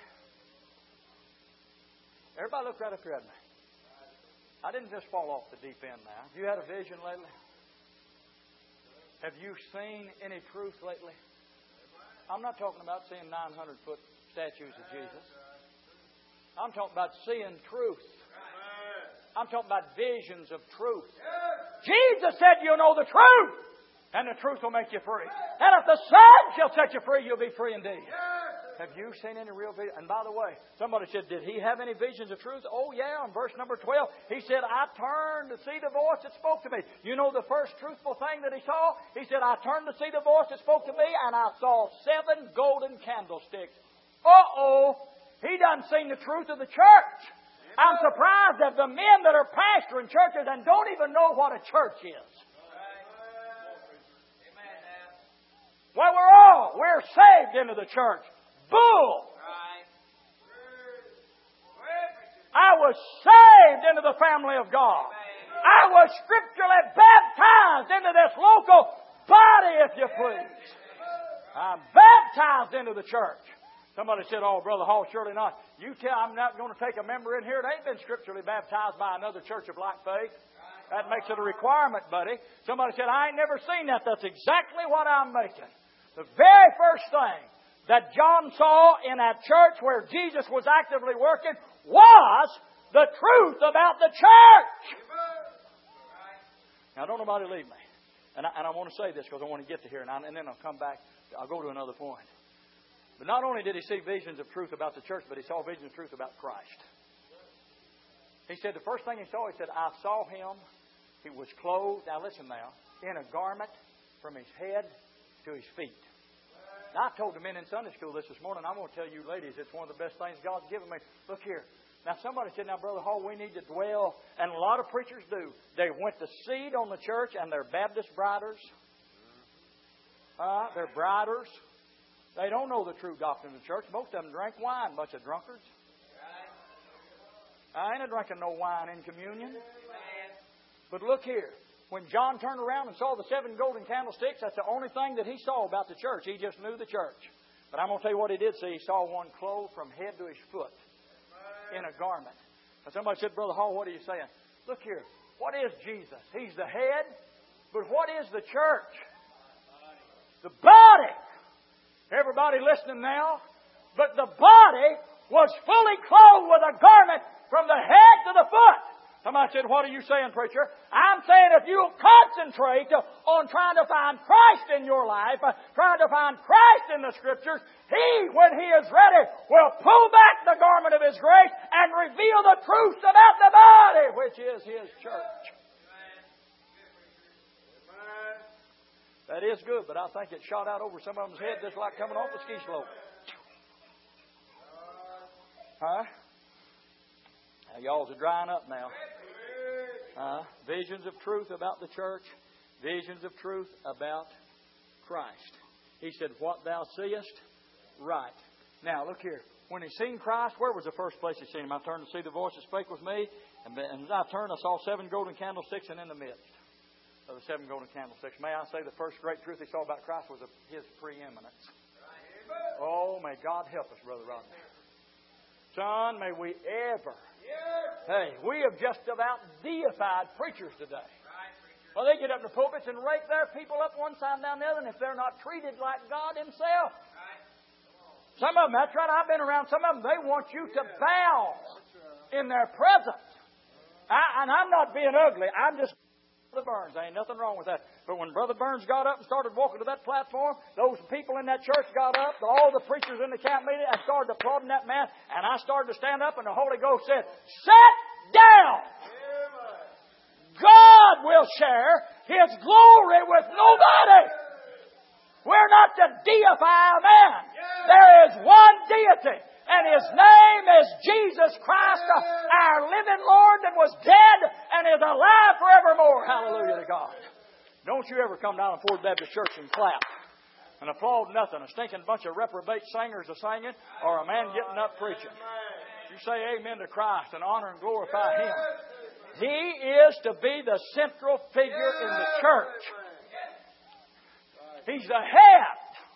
Speaker 2: Everybody look right up here at me. I didn't just fall off the deep end now. Have you had a vision lately? Have you seen any truth lately? I'm not talking about seeing 900-foot statues of Jesus. I'm talking about seeing truth. I'm talking about visions of truth. Jesus said you'll know the truth, and the truth will make you free. And if the Son shall set you free, you'll be free indeed. Have you seen any real vision? And by the way, somebody said, did he have any visions of truth? Oh yeah, in verse number 12, he said, I turned to see the voice that spoke to me. You know the first truthful thing that he saw? He said, I turned to see the voice that spoke to me, and I saw 7 golden candlesticks. He done seen the truth of the church. I'm surprised at the men that are pastoring churches and don't even know what a church is. Well, we're saved into the church. Bull! I was saved into the family of God. I was scripturally baptized into this local body, if you please. I'm baptized into the church. Somebody said, oh, Brother Hall, surely not. You tell I'm not going to take a member in here that ain't been scripturally baptized by another church of like faith. That makes it a requirement, buddy. Somebody said, I ain't never seen that. That's exactly what I'm making. The very first thing that John saw in that church where Jesus was actively working was the truth about the church. Now, don't nobody leave me. And I want to say this because I want to get to here, and then I'll come back. I'll go to another point. But not only did he see visions of truth about the church, but he saw visions of truth about Christ. He said the first thing he saw, he said, I saw him. He was clothed, now listen now, in a garment from his head to his feet. Now, I told the men in Sunday school this morning. I'm going to tell you ladies, it's one of the best things God's given me. Look here. Now, somebody said, now, Brother Hall, we need to dwell, and a lot of preachers do. They went to seed on the church, and they're Baptist briders. They're briders. They don't know the true doctrine of the church. Most of them drink wine, bunch of drunkards. I ain't a drinking no wine in communion. But look here. When John turned around and saw the 7 golden candlesticks, that's the only thing that he saw about the church. He just knew the church. But I'm going to tell you what he did see. He saw one clothed from head to his foot in a garment. Now somebody said, Brother Hall, what are you saying? Look here. What is Jesus? He's the head. But what is the church? The body. Everybody listening now? But the body was fully clothed with a garment from the head to the foot. Somebody said, what are you saying, preacher? I'm saying if you concentrate on trying to find Christ in your life, trying to find Christ in the Scriptures, He, when He is ready, will pull back the garment of His grace and reveal the truth about the body, which is His church. That is good, but I think it shot out over some of them's head just like coming off a ski slope. Huh? Now, y'all's are drying up now. Visions of truth about the church. Visions of truth about Christ. He said, what thou seest, right. Now, look here. When he seen Christ, where was the first place he seen Him? I turned to see the voice that spake with me. And as I turned, I saw 7 golden candlesticks, and in the midst of the 7 golden candlesticks, may I say the first great truth he saw about Christ was His preeminence. Oh, may God help us, Brother Rodney. Son, may we ever... Hey, we have just about deified preachers today. Well, they get up in the pulpits and rake their people up one side and down the other, and if they're not treated like God Himself. Some of them, that's right, I've been around some of them, they want you to bow in their presence. And I'm not being ugly, I'm just... Brother Burns, there ain't nothing wrong with that. But when Brother Burns got up and started walking to that platform, those people in that church got up, all the preachers in the camp meeting, and started applauding that man. And I started to stand up, and the Holy Ghost said, "Sit down! God will share His glory with nobody. We're not to deify a man. There is one deity. And His name is Jesus Christ, our living Lord that was dead and is alive forevermore. Hallelujah to God. Don't you ever come down to Ford Baptist Church and clap and applaud nothing. A stinking bunch of reprobate singers are singing or a man getting up preaching. You say amen to Christ and honor and glorify Him. He is to be the central figure in the church. He's the head.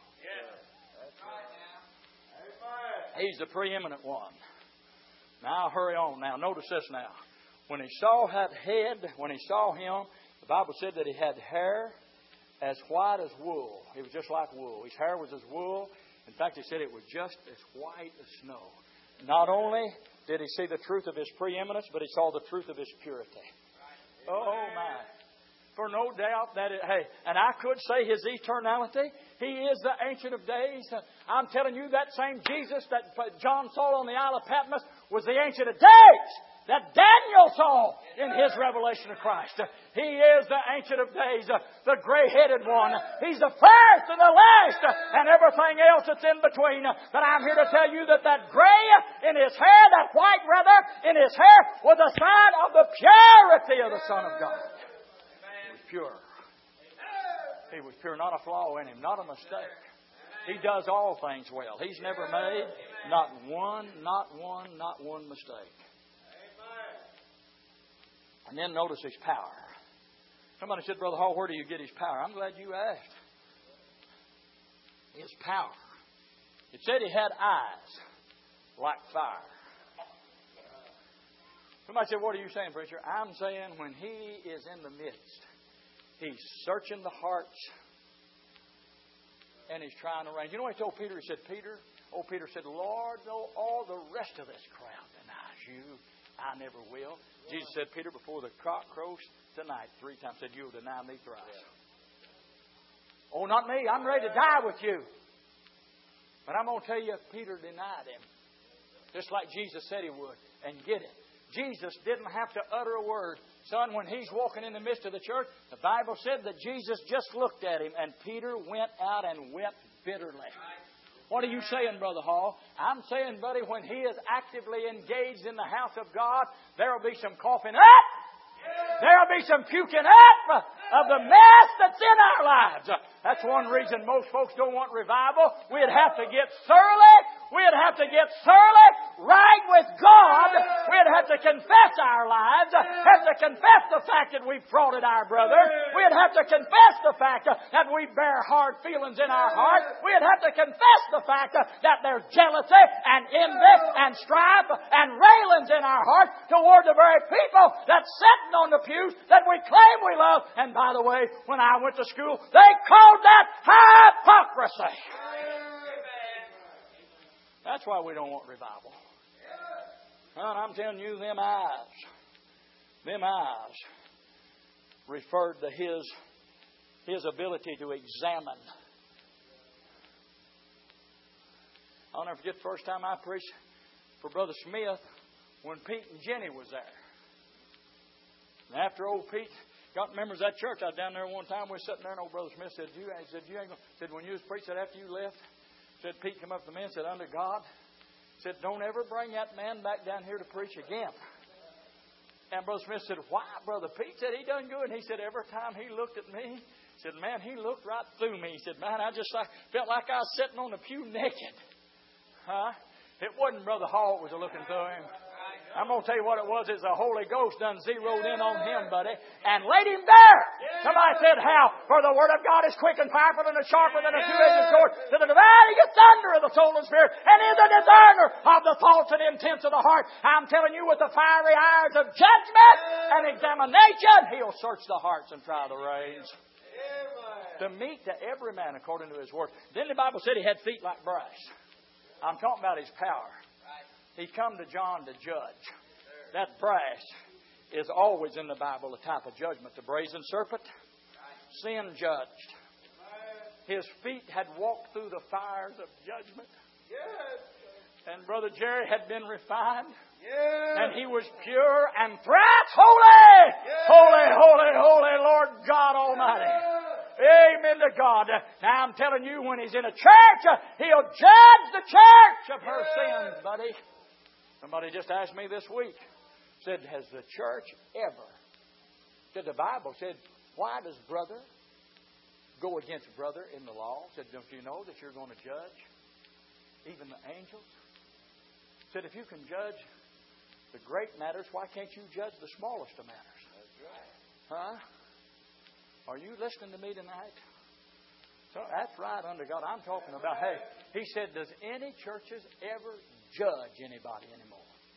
Speaker 2: He's the preeminent one. Now I'll hurry on now. Notice this now. When he saw that head, when he saw Him, the Bible said that He had hair as white as wool. It was just like wool. His hair was as wool. In fact, he said it was just as white as snow. Not only did he see the truth of His preeminence, but he saw the truth of His purity. Oh my. For no doubt that and I could say His eternality. He is the Ancient of Days. I'm telling you, that same Jesus that John saw on the Isle of Patmos was the Ancient of Days that Daniel saw in his revelation of Christ. He is the Ancient of Days, the gray-headed one. He's the first and the last, and everything else that's in between. But I'm here to tell you that gray in His hair, that white rather, in His hair, was a sign of the purity of the Son of God. Pure. He was pure, not a flaw in Him, not a mistake. He does all things well. He's never made not one mistake. And then notice His power. Somebody said, Brother Hall, where do you get His power? I'm glad you asked. His power. It said He had eyes like fire. Somebody said, what are you saying, preacher? I'm saying when He is in the midst, He's searching the hearts and He's trying to arrange. You know what He told Peter? He said, Peter said, Lord, though all the rest of this crowd denies You, I never will. Jesus said, Peter, before the cock crows tonight 3 times, said, you'll deny Me thrice. Oh, not me. I'm ready to die with you. But I'm going to tell you, Peter denied Him. Just like Jesus said he would. And get it. Jesus didn't have to utter a word. Son, when He's walking in the midst of the church, the Bible said that Jesus just looked at Him and Peter went out and wept bitterly. What are you saying, Brother Hall? I'm saying, buddy, when he is actively engaged in the house of God, there will be some coughing up. There will be some puking up of the mess that's in our lives. That's one reason most folks don't want revival. We'd have to get surly. We'd have to get surly right with God. We'd have to confess our lives. Have to confess the fact that we've frauded our brother. We'd have to confess the fact that we bear hard feelings in our heart. We'd have to confess the fact that there's jealousy and envy and strife and railings in our heart toward the very people that's sitting on the pews that we claim we love. And by the way, when I went to school, they called that hypocrisy. That's why we don't want revival. And I'm telling you, them eyes. Them eyes referred to His ability to examine. I'll never forget the first time I preached for Brother Smith when Pete and Jenny was there. And after old Pete got members of that church, I was down there one time. We were sitting there, and old Brother Smith said, "You ain't gonna." Said, "When you was preaching after you left," said Pete come up to me and said, "Under God," said, "don't ever bring that man back down here to preach again." And Brother Smith said, "Why, Brother Pete?" Said, "He done good." And he said, "Every time he looked at me," said, "Man, he looked right through me." He said, "Man, I just felt like I was sitting on the pew naked." Huh? It wasn't Brother Hall was looking through him. I'm going to tell you what it was. It's the Holy Ghost done zeroed in on him, buddy, and laid him there. Somebody said, "How? For the Word of God is quick and powerful and sharper than a two-edged sword, to the dividing asunder of the soul and spirit, and is a discerner of the thoughts and intents of the heart." I'm telling you, with the fiery eyes of judgment and examination, He'll search the hearts and try the reins. To meet to every man according to his work. Then the Bible said He had feet like brass. I'm talking about His power. He come to John to judge. That brass is always in the Bible a type of judgment. The brazen serpent, sin judged. His feet had walked through the fires of judgment. And Brother Jerry had been refined. And he was pure and thrice holy. Holy, holy, holy Lord God Almighty. Amen to God. Now I'm telling you, when He's in a church, He'll judge the church of her sins, buddy. Somebody just asked me this week, said, "Has the church ever?" Said the Bible said, "Why does brother go against brother in the law?" Said, "Don't you know that you're going to judge even the angels?" Said, "If you can judge the great matters, why can't you judge the smallest of matters?" Huh? Are you listening to me tonight? So that's right under God. I'm talking about, hey, He said, "Does any churches ever judge anybody anymore?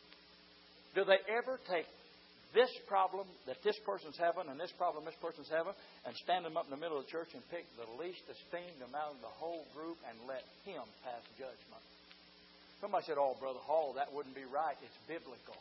Speaker 2: Do they ever take this problem that this person's having and this problem this person's having and stand them up in the middle of the church and pick the least esteemed them out of the whole group and let him pass judgment?" Somebody said, "Oh, Brother Hall, that wouldn't be right. It's biblical."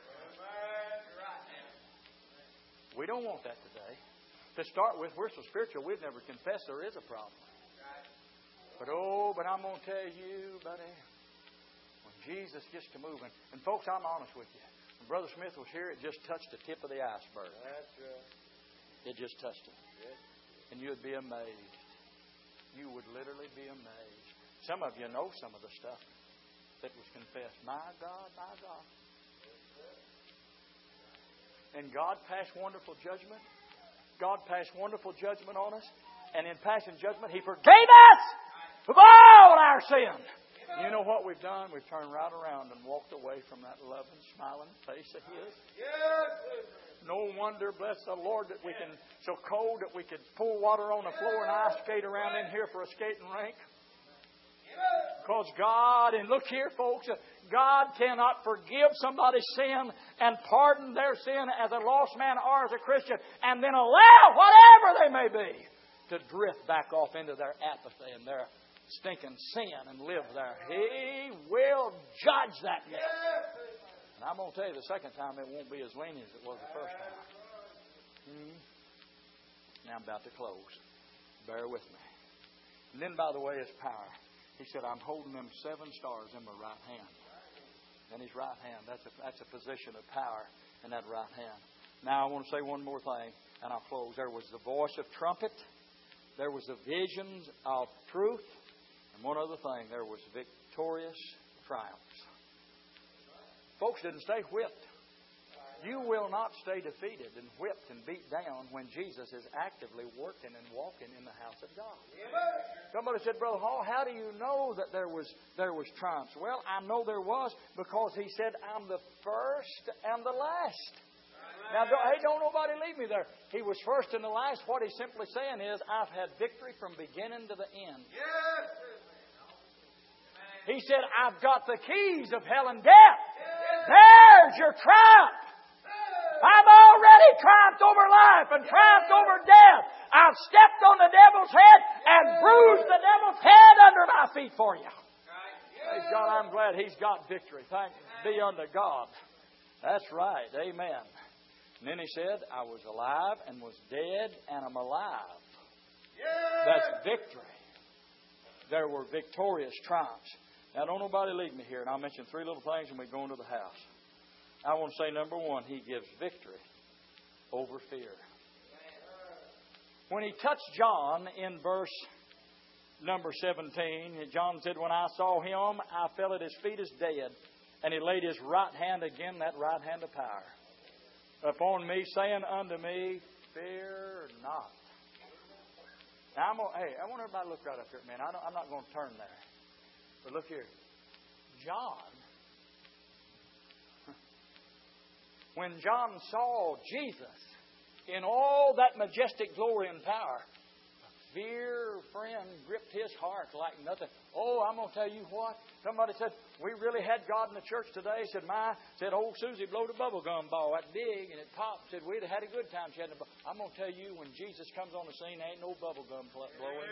Speaker 2: We don't want that today. To start with, we're so spiritual, we'd never confess there is a problem. But I'm going to tell you, buddy, when Jesus gets to moving, and folks, I'm honest with you. When Brother Smith was here, it just touched the tip of the iceberg. That's right. It just touched it. And you'd be amazed. You would literally be amazed. Some of you know some of the stuff that was confessed. My God, my God. And God passed wonderful judgment. God passed wonderful judgment on us. And in passing judgment, He forgave us of all our sin. You know what we've done? We've turned right around and walked away from that loving, smiling face of His. No wonder, bless the Lord, that we can, so cold that we could pour water on the floor and ice skate around in here for a skating rink. Because God, and look here, folks, God cannot forgive somebody's sin and pardon their sin as a lost man or as a Christian and then allow whatever they may be to drift back off into their apathy and their stinking sin and live there. He will judge that mess. And I'm going to tell you, the second time it won't be as lenient as it was the first time. Now I'm about to close. Bear with me. And then, by the way, His power. He said, "I'm holding them 7 stars in my right hand." In His right hand. That's a position of power in that right hand. Now I want to say one more thing, and I'll close. There was the voice of trumpet. There was the visions of truth. And one other thing, there was victorious triumphs. Folks didn't stay whipped. You will not stay defeated and whipped and beat down when Jesus is actively working and walking in the house of God. Somebody said, "Brother Hall, how do you know that there was triumphs?" Well, I know there was because He said, "I'm the first and the last." Now, don't nobody leave me there. He was first and the last. What He's simply saying is, I've had victory from beginning to the end. He said, "I've got the keys of hell and death." There's your triumph. I've already triumphed over life and triumphed over death. I've stepped on the devil's head and bruised the devil's head under my feet for you. Praise God, I'm glad He's got victory. Thanks be unto God. That's right. Amen. And then he said, I was alive and was dead and I'm alive. That's victory. There were victorious triumphs. Now, don't nobody leave me here, and I'll mention three little things and we go into the house. I want to say, number one, He gives victory over fear. When He touched John in verse number 17, John said, when I saw Him, I fell at His feet as dead, and He laid His right hand again, that right hand of power, upon me, saying unto me, fear not. Now, I want everybody to look right up here, man. I'm not going to turn there. But look here. John, when John saw Jesus in all that majestic glory and power, fear, friend, gripped his heart like nothing. Oh, I'm going to tell you what. Somebody said, we really had God in the church today. Said old Susie blowed a bubble gum ball that big and it popped. Said, we'd have had a good time. She had I'm going to tell you, when Jesus comes on the scene, there ain't no bubble gum blowing.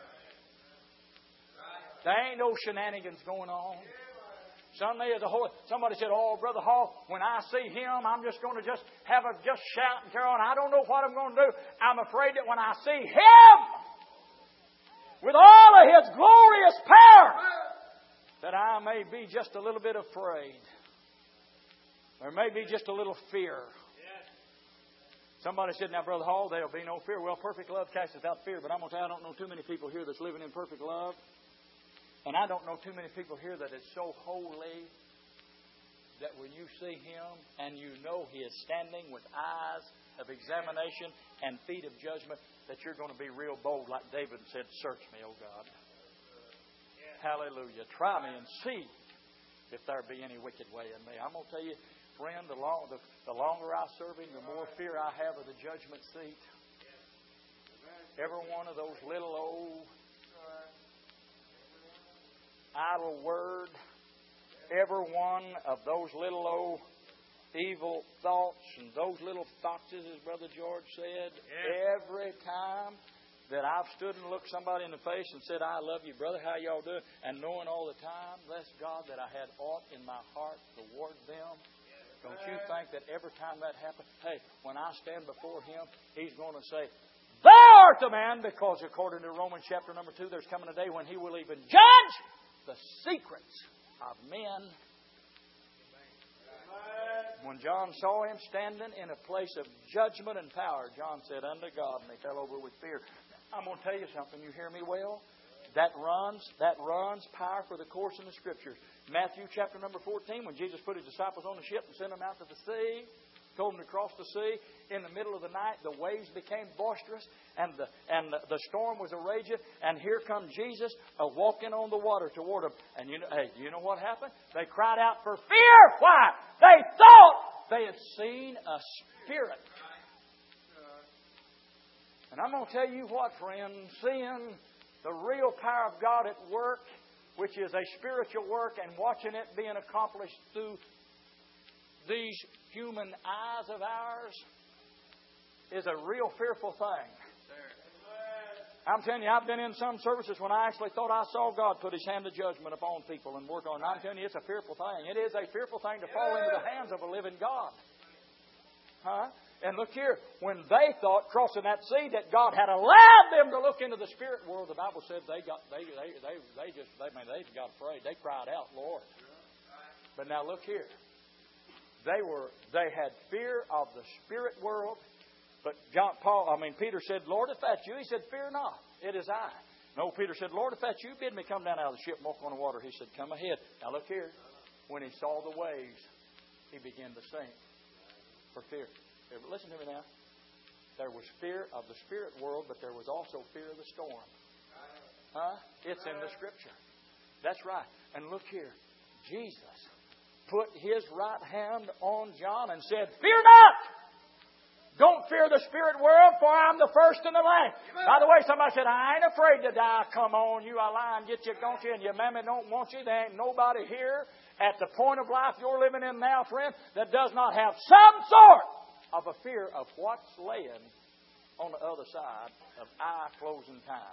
Speaker 2: There ain't no shenanigans going on. Somebody said, oh, Brother Hall, when I see Him, I'm just going to just shout and carry on. I don't know what I'm going to do. I'm afraid that when I see Him, with all of His glorious power, that I may be just a little bit afraid. There may be just a little fear. Somebody said, now, Brother Hall, there'll be no fear. Well, perfect love casteth out fear. But I'm going to tell you, I don't know too many people here that's living in perfect love. And I don't know too many people here that is so holy that when you see Him and you know He is standing with eyes of examination and feet of judgment, that you're going to be real bold like David said, search me, O God. Hallelujah. Try me and see if there be any wicked way in me. I'm going to tell you, friend, the longer I serve Him, the more fear I have of the judgment seat. Every one of those little old idle word, every one of those little old evil thoughts and those little foxes, as Brother George said, every time that I've stood and looked somebody in the face and said, I love you, brother, how y'all doing? And knowing all the time, bless God, that I had aught in my heart toward them. Don't you think that every time that happens, hey, when I stand before Him, He's going to say, thou art the man, because according to Romans chapter number 2, there's coming a day when He will even judge the secrets of men. When John saw Him standing in a place of judgment and power, John said, unto God, and they fell over with fear. I'm going to tell you something. You hear me well? That runs power for the course in the Scriptures. Matthew chapter number 14, when Jesus put His disciples on the ship and sent them out to the sea, told them to cross the sea. In the middle of the night, the waves became boisterous, and the storm was a-raging. And here come Jesus walking on the water toward them. And you know what happened? They cried out for fear. Why? They thought they had seen a spirit. And I'm going to tell you what, friend, seeing the real power of God at work, which is a spiritual work, and watching it being accomplished through these human eyes of ours, is a real fearful thing. I'm telling you, I've been in some services when I actually thought I saw God put His hand of judgment upon people and work on it. I'm telling you, it's a fearful thing. It is a fearful thing to fall into the hands of a living God. And look here, when they thought crossing that sea that God had allowed them to look into the spirit world, the Bible said they got afraid. They cried out, Lord. But now look here. They had fear of the spirit world. But Peter said, Lord, if that's you, he said, fear not, it is I. No, Peter said, Lord, if that's you, bid me come down out of the ship and walk on the water. He said, come ahead. Now look here. When he saw the waves, he began to sink for fear. Listen to me now. There was fear of the spirit world, but there was also fear of the storm. It's in the Scripture. That's right. And look here. Jesus put His right hand on John and said, fear not! Don't fear the spirit world, for I'm the first and the last. By the way, somebody said, I ain't afraid to die. Come on, you a lie and get you, don't you? And your mammy don't want you. There ain't nobody here at the point of life you're living in now, friend, that does not have some sort of a fear of what's laying on the other side of eye-closing time.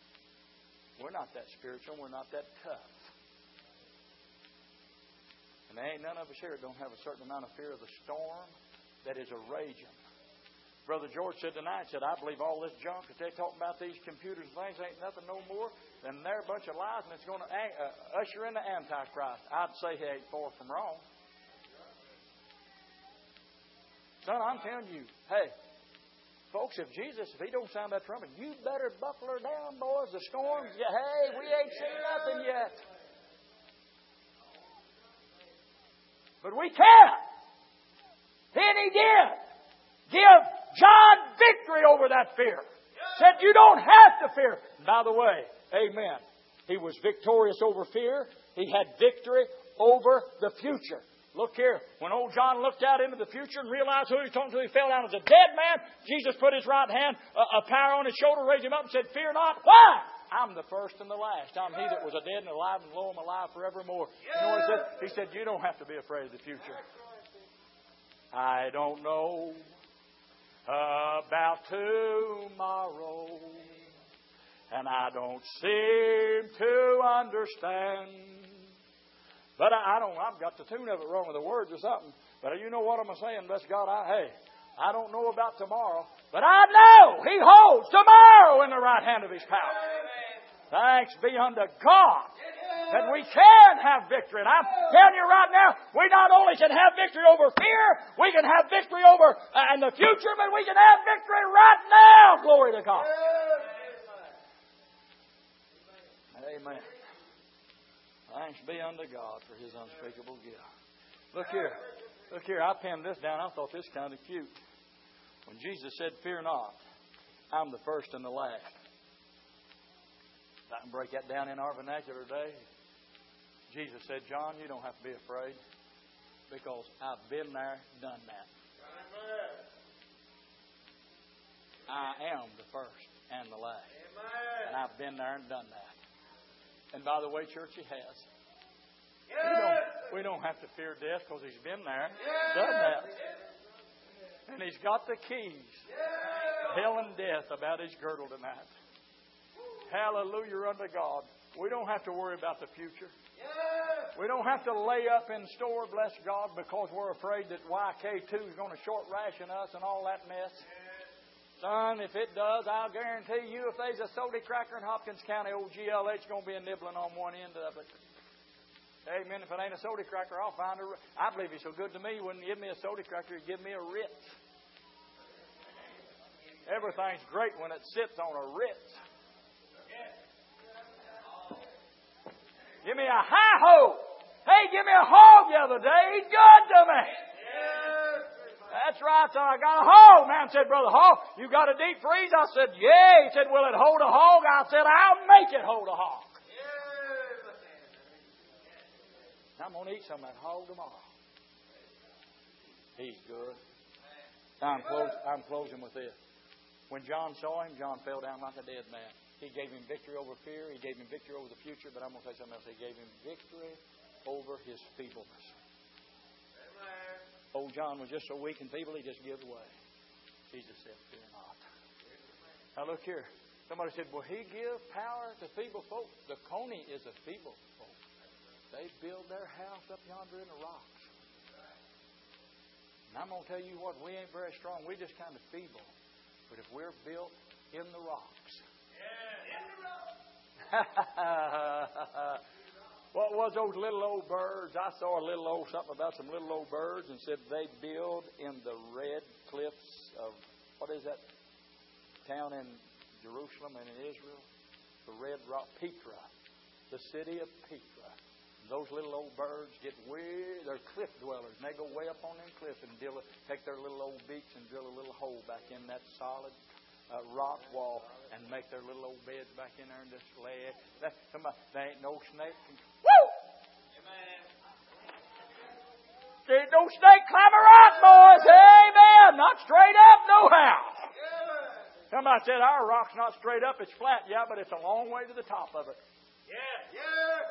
Speaker 2: We're not that spiritual. We're not that tough. And And there ain't none of us here that don't have a certain amount of fear of the storm that is a raging. Brother George said tonight, I believe all this junk that they're talking about, these computers and things, ain't nothing no more than they're a bunch of lies, and it's going to usher in the Antichrist. I'd say he ain't far from wrong. Son, I'm telling you, hey, folks, if he don't sound that trumpet, you better buckle her down, boys. The storms, hey, we ain't seen nothing yet. But we can. And he did. Give John victory over that fear. Said you don't have to fear. By the way, amen. He was victorious over fear. He had victory over the future. Look here. When old John looked out into the future and realized who he was talking to, he fell down as a dead man. Jesus put his right hand, a power on his shoulder, raised him up and said, "Fear not." Why? I'm the first and the last. I'm he that was a dead and alive, and lo, I'm alive forevermore. You know what he said? He said, you don't have to be afraid of the future. I don't know about tomorrow, and I don't seem to understand. But I've got the tune of it wrong with the words or something. But you know what I'm saying? Bless God, I don't know about tomorrow, but I know He holds tomorrow in the right hand of His power. Thanks be unto God that we can have victory. And I'm telling you right now, we not only can have victory over fear, we can have victory over in the future, but we can have victory right now. Glory to God. Amen. Thanks be unto God for His unspeakable gift. Look here. Look here. I penned this down. I thought this kind of cute. When Jesus said, "Fear not, I'm the first and the last." I can break that down in our vernacular today. Jesus said, "John, you don't have to be afraid because I've been there, done that. I am the first and the last. And I've been there and done that." And by the way, church, He has. We don't have to fear death because He's been there, done that. And He's got the keys. Hell and death about His girdle tonight. Hallelujah unto God. We don't have to worry about the future. We don't have to lay up in store, bless God, because we're afraid that YK2 is going to short ration us and all that mess. Son, if it does, I'll guarantee you if there's a soda cracker in Hopkins County, old GLH is going to be a nibbling on one end of it. Amen. If it ain't a soda cracker, I'll find a... I believe He's so good to me, He wouldn't give me a soda cracker, He'd give me a Ritz. Everything's great when it sits on a Ritz. Give me a hi-ho. Hey, give me a hog the other day. He's good to me. That's right, son. I got a hog. Man said, "Brother Hog, you got a deep freeze?" I said, "Yeah." He said, "Will it hold a hog?" I said, "I'll make it hold a hog." I'm going to eat some of that hog tomorrow. He's good. I'm closing with this. When John saw Him, John fell down like a dead man. He gave him victory over fear. He gave him victory over the future. But I'm going to say something else. He gave him victory over his feebleness. Old John was just so weak and feeble, he just gave way. Jesus said, "Fear not." Now look here. Somebody said, "Will He give power to feeble folk?" The Coney is a feeble folk. They build their house up yonder in the rocks. And I'm going to tell you what, we ain't very strong. We're just kind of feeble. But if we're built in the rocks... What was those little old birds? I saw a little old something about some little old birds and said they build in the red cliffs of, what is that town in Jerusalem and in Israel? The red rock, Petra. The city of Petra. Those little old birds get they're cliff dwellers, and they go way up on them cliffs and take their little old beaks and drill a little hole back in that solid rock wall and make their little old beds back in there and just lay it. There ain't no snake. Woo! Amen. There ain't no snake climb a rock, boys. Amen. Not straight up, no how. Somebody said our rock's not straight up, it's flat. Yeah, but it's a long way to the top of it. Yeah.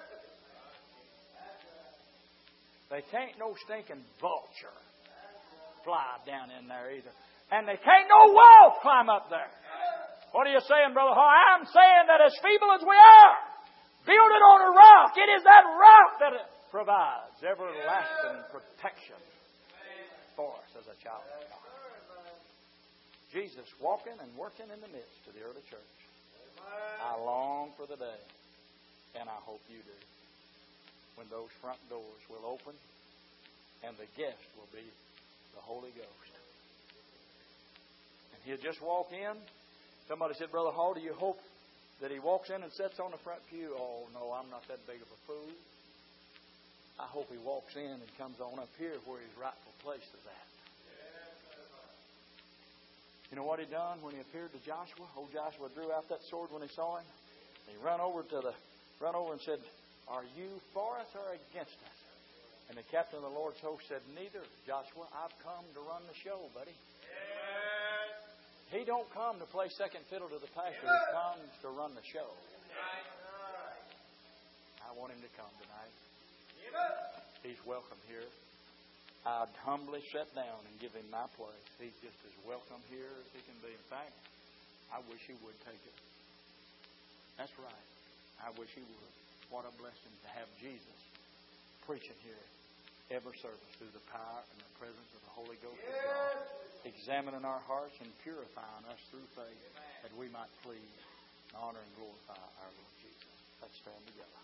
Speaker 2: They can't no stinking vulture fly down in there either. And they can't no wolf climb up there. What are you saying, Brother Hall? I'm saying that as feeble as we are, build it on a rock. rock. It is that rock that provides everlasting protection for us as a child of God. Jesus walking and working in the midst of the early church. I long for the day, and I hope you do, when those front doors will open and the guest will be the Holy Ghost. And He'll just walk in. Somebody said, Brother Hall, do you hope that He walks in and sits on the front pew? Oh, no, I'm not that big of a fool. I hope He walks in and comes on up here where His rightful place is at. You know what He done when He appeared to Joshua? Old Joshua drew out that sword when he saw Him. He ran over and said, Are you for us or against us? And the captain of the Lord's host said, Neither, Joshua. I've come to run the show, buddy. He don't come to play second fiddle to the pastor. He comes to run the show. I want him to come tonight. He's welcome here. I'd humbly sit down and give him my place. He's just as welcome here as he can be. In fact, I wish he would take it. That's right. I wish he would. What a blessing to have Jesus preaching here every service through the power and the presence of the Holy Ghost of God, examining our hearts and purifying us through faith that we might please, honor, and glorify our Lord Jesus. Let's stand together.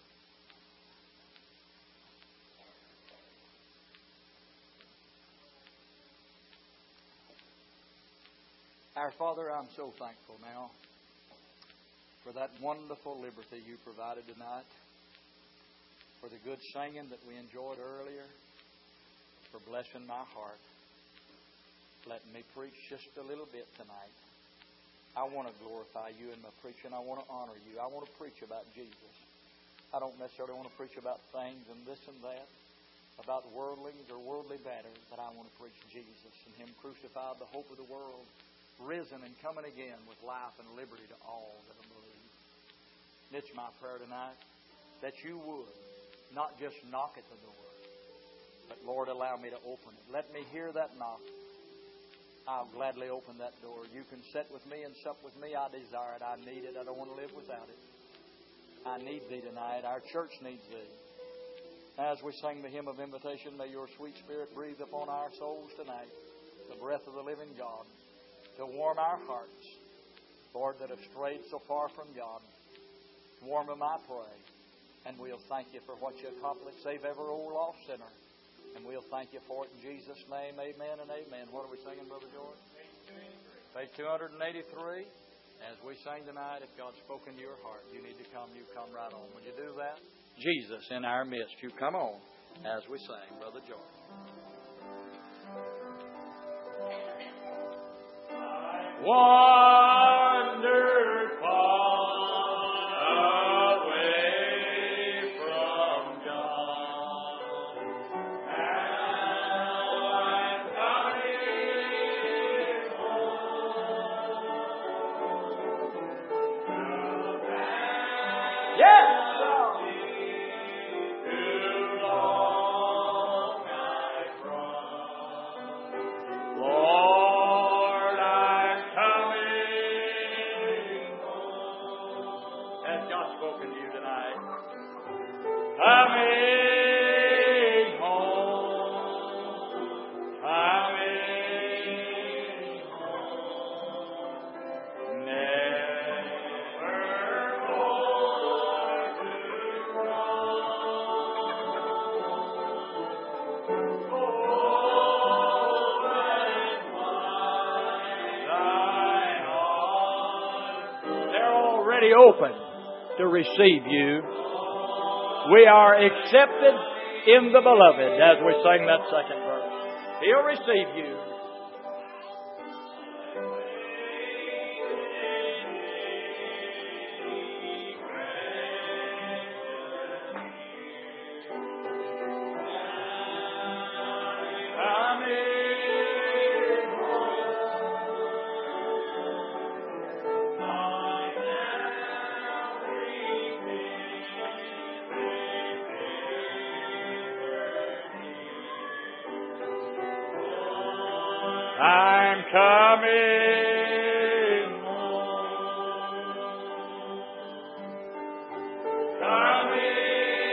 Speaker 2: Our Father, I'm so thankful now for that wonderful liberty you provided tonight, for the good singing that we enjoyed earlier, for blessing my heart, letting me preach just a little bit tonight. I want to glorify you in my preaching. I want to honor you. I want to preach about Jesus. I don't necessarily want to preach about things and this and that, about worldlings or worldly matters, but I want to preach Jesus and Him crucified, the hope of the world, risen and coming again with life and liberty to all that believe. It's my prayer tonight that you would not just knock at the door, but Lord, allow me to open it. Let me hear that knock. I'll gladly open that door. You can sit with me and sup with me. I desire it. I need it. I don't want to live without it. I need Thee tonight. Our church needs Thee. As we sing the hymn of invitation, may Your sweet Spirit breathe upon our souls tonight the breath of the living God, to warm our hearts, Lord, that have strayed so far from God. Warm them, I pray. And we'll thank You for what You accomplished. Save every old lost sinner. And we'll thank You for it in Jesus' name. Amen and amen. What are we singing, Brother George? Page 283. As we sing tonight, if God's spoken to your heart, you need to come. You come right on. Would you do that? Jesus in our midst. You come on as we sing, Brother George. Wonderful away from God. Now I'm coming home. Yes! Open to receive you. We are accepted in the Beloved as we sing that second verse. He'll receive you. I'm coming home. Coming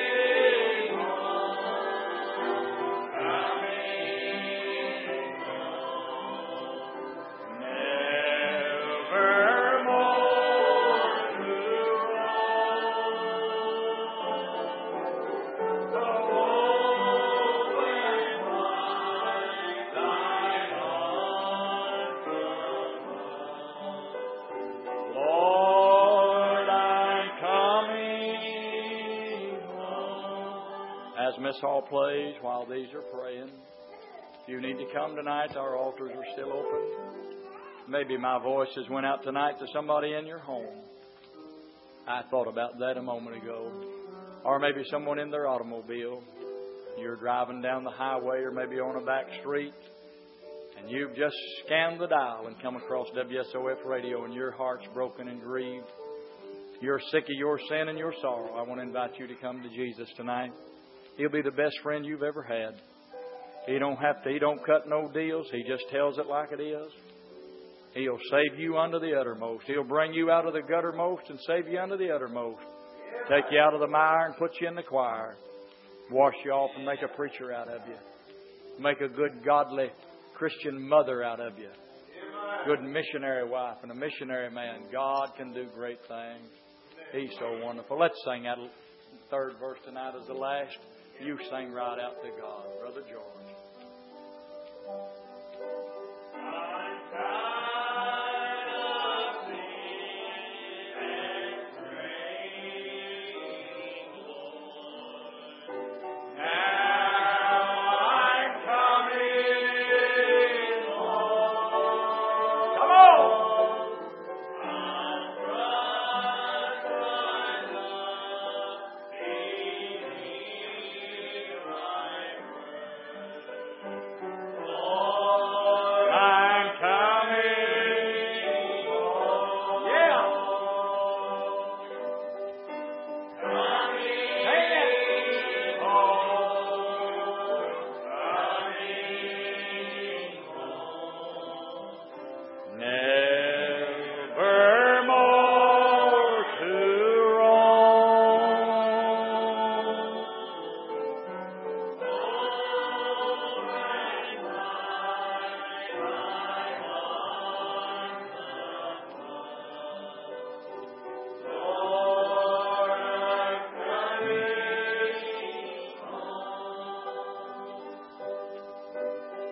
Speaker 2: As Miss Hall plays while these are praying, if you need to come tonight, our altars are still open. Maybe my voice has went out tonight to somebody in your home. I thought about that a moment ago. Or maybe someone in their automobile. You're driving down the highway or maybe on a back street, and you've just scanned the dial and come across WSOF radio, and your heart's broken and grieved. You're sick of your sin and your sorrow. I want to invite you to come to Jesus tonight. He'll be the best friend you've ever had. He don't cut no deals. He just tells it like it is. He'll save you unto the uttermost. He'll bring you out of the guttermost and save you unto the uttermost. Take you out of the mire and put you in the choir. Wash you off and make a preacher out of you. Make a good, godly Christian mother out of you. Good missionary wife and a missionary man. God can do great things. He's so wonderful. Let's sing that third verse tonight as the last. You sing right out to God, Brother George.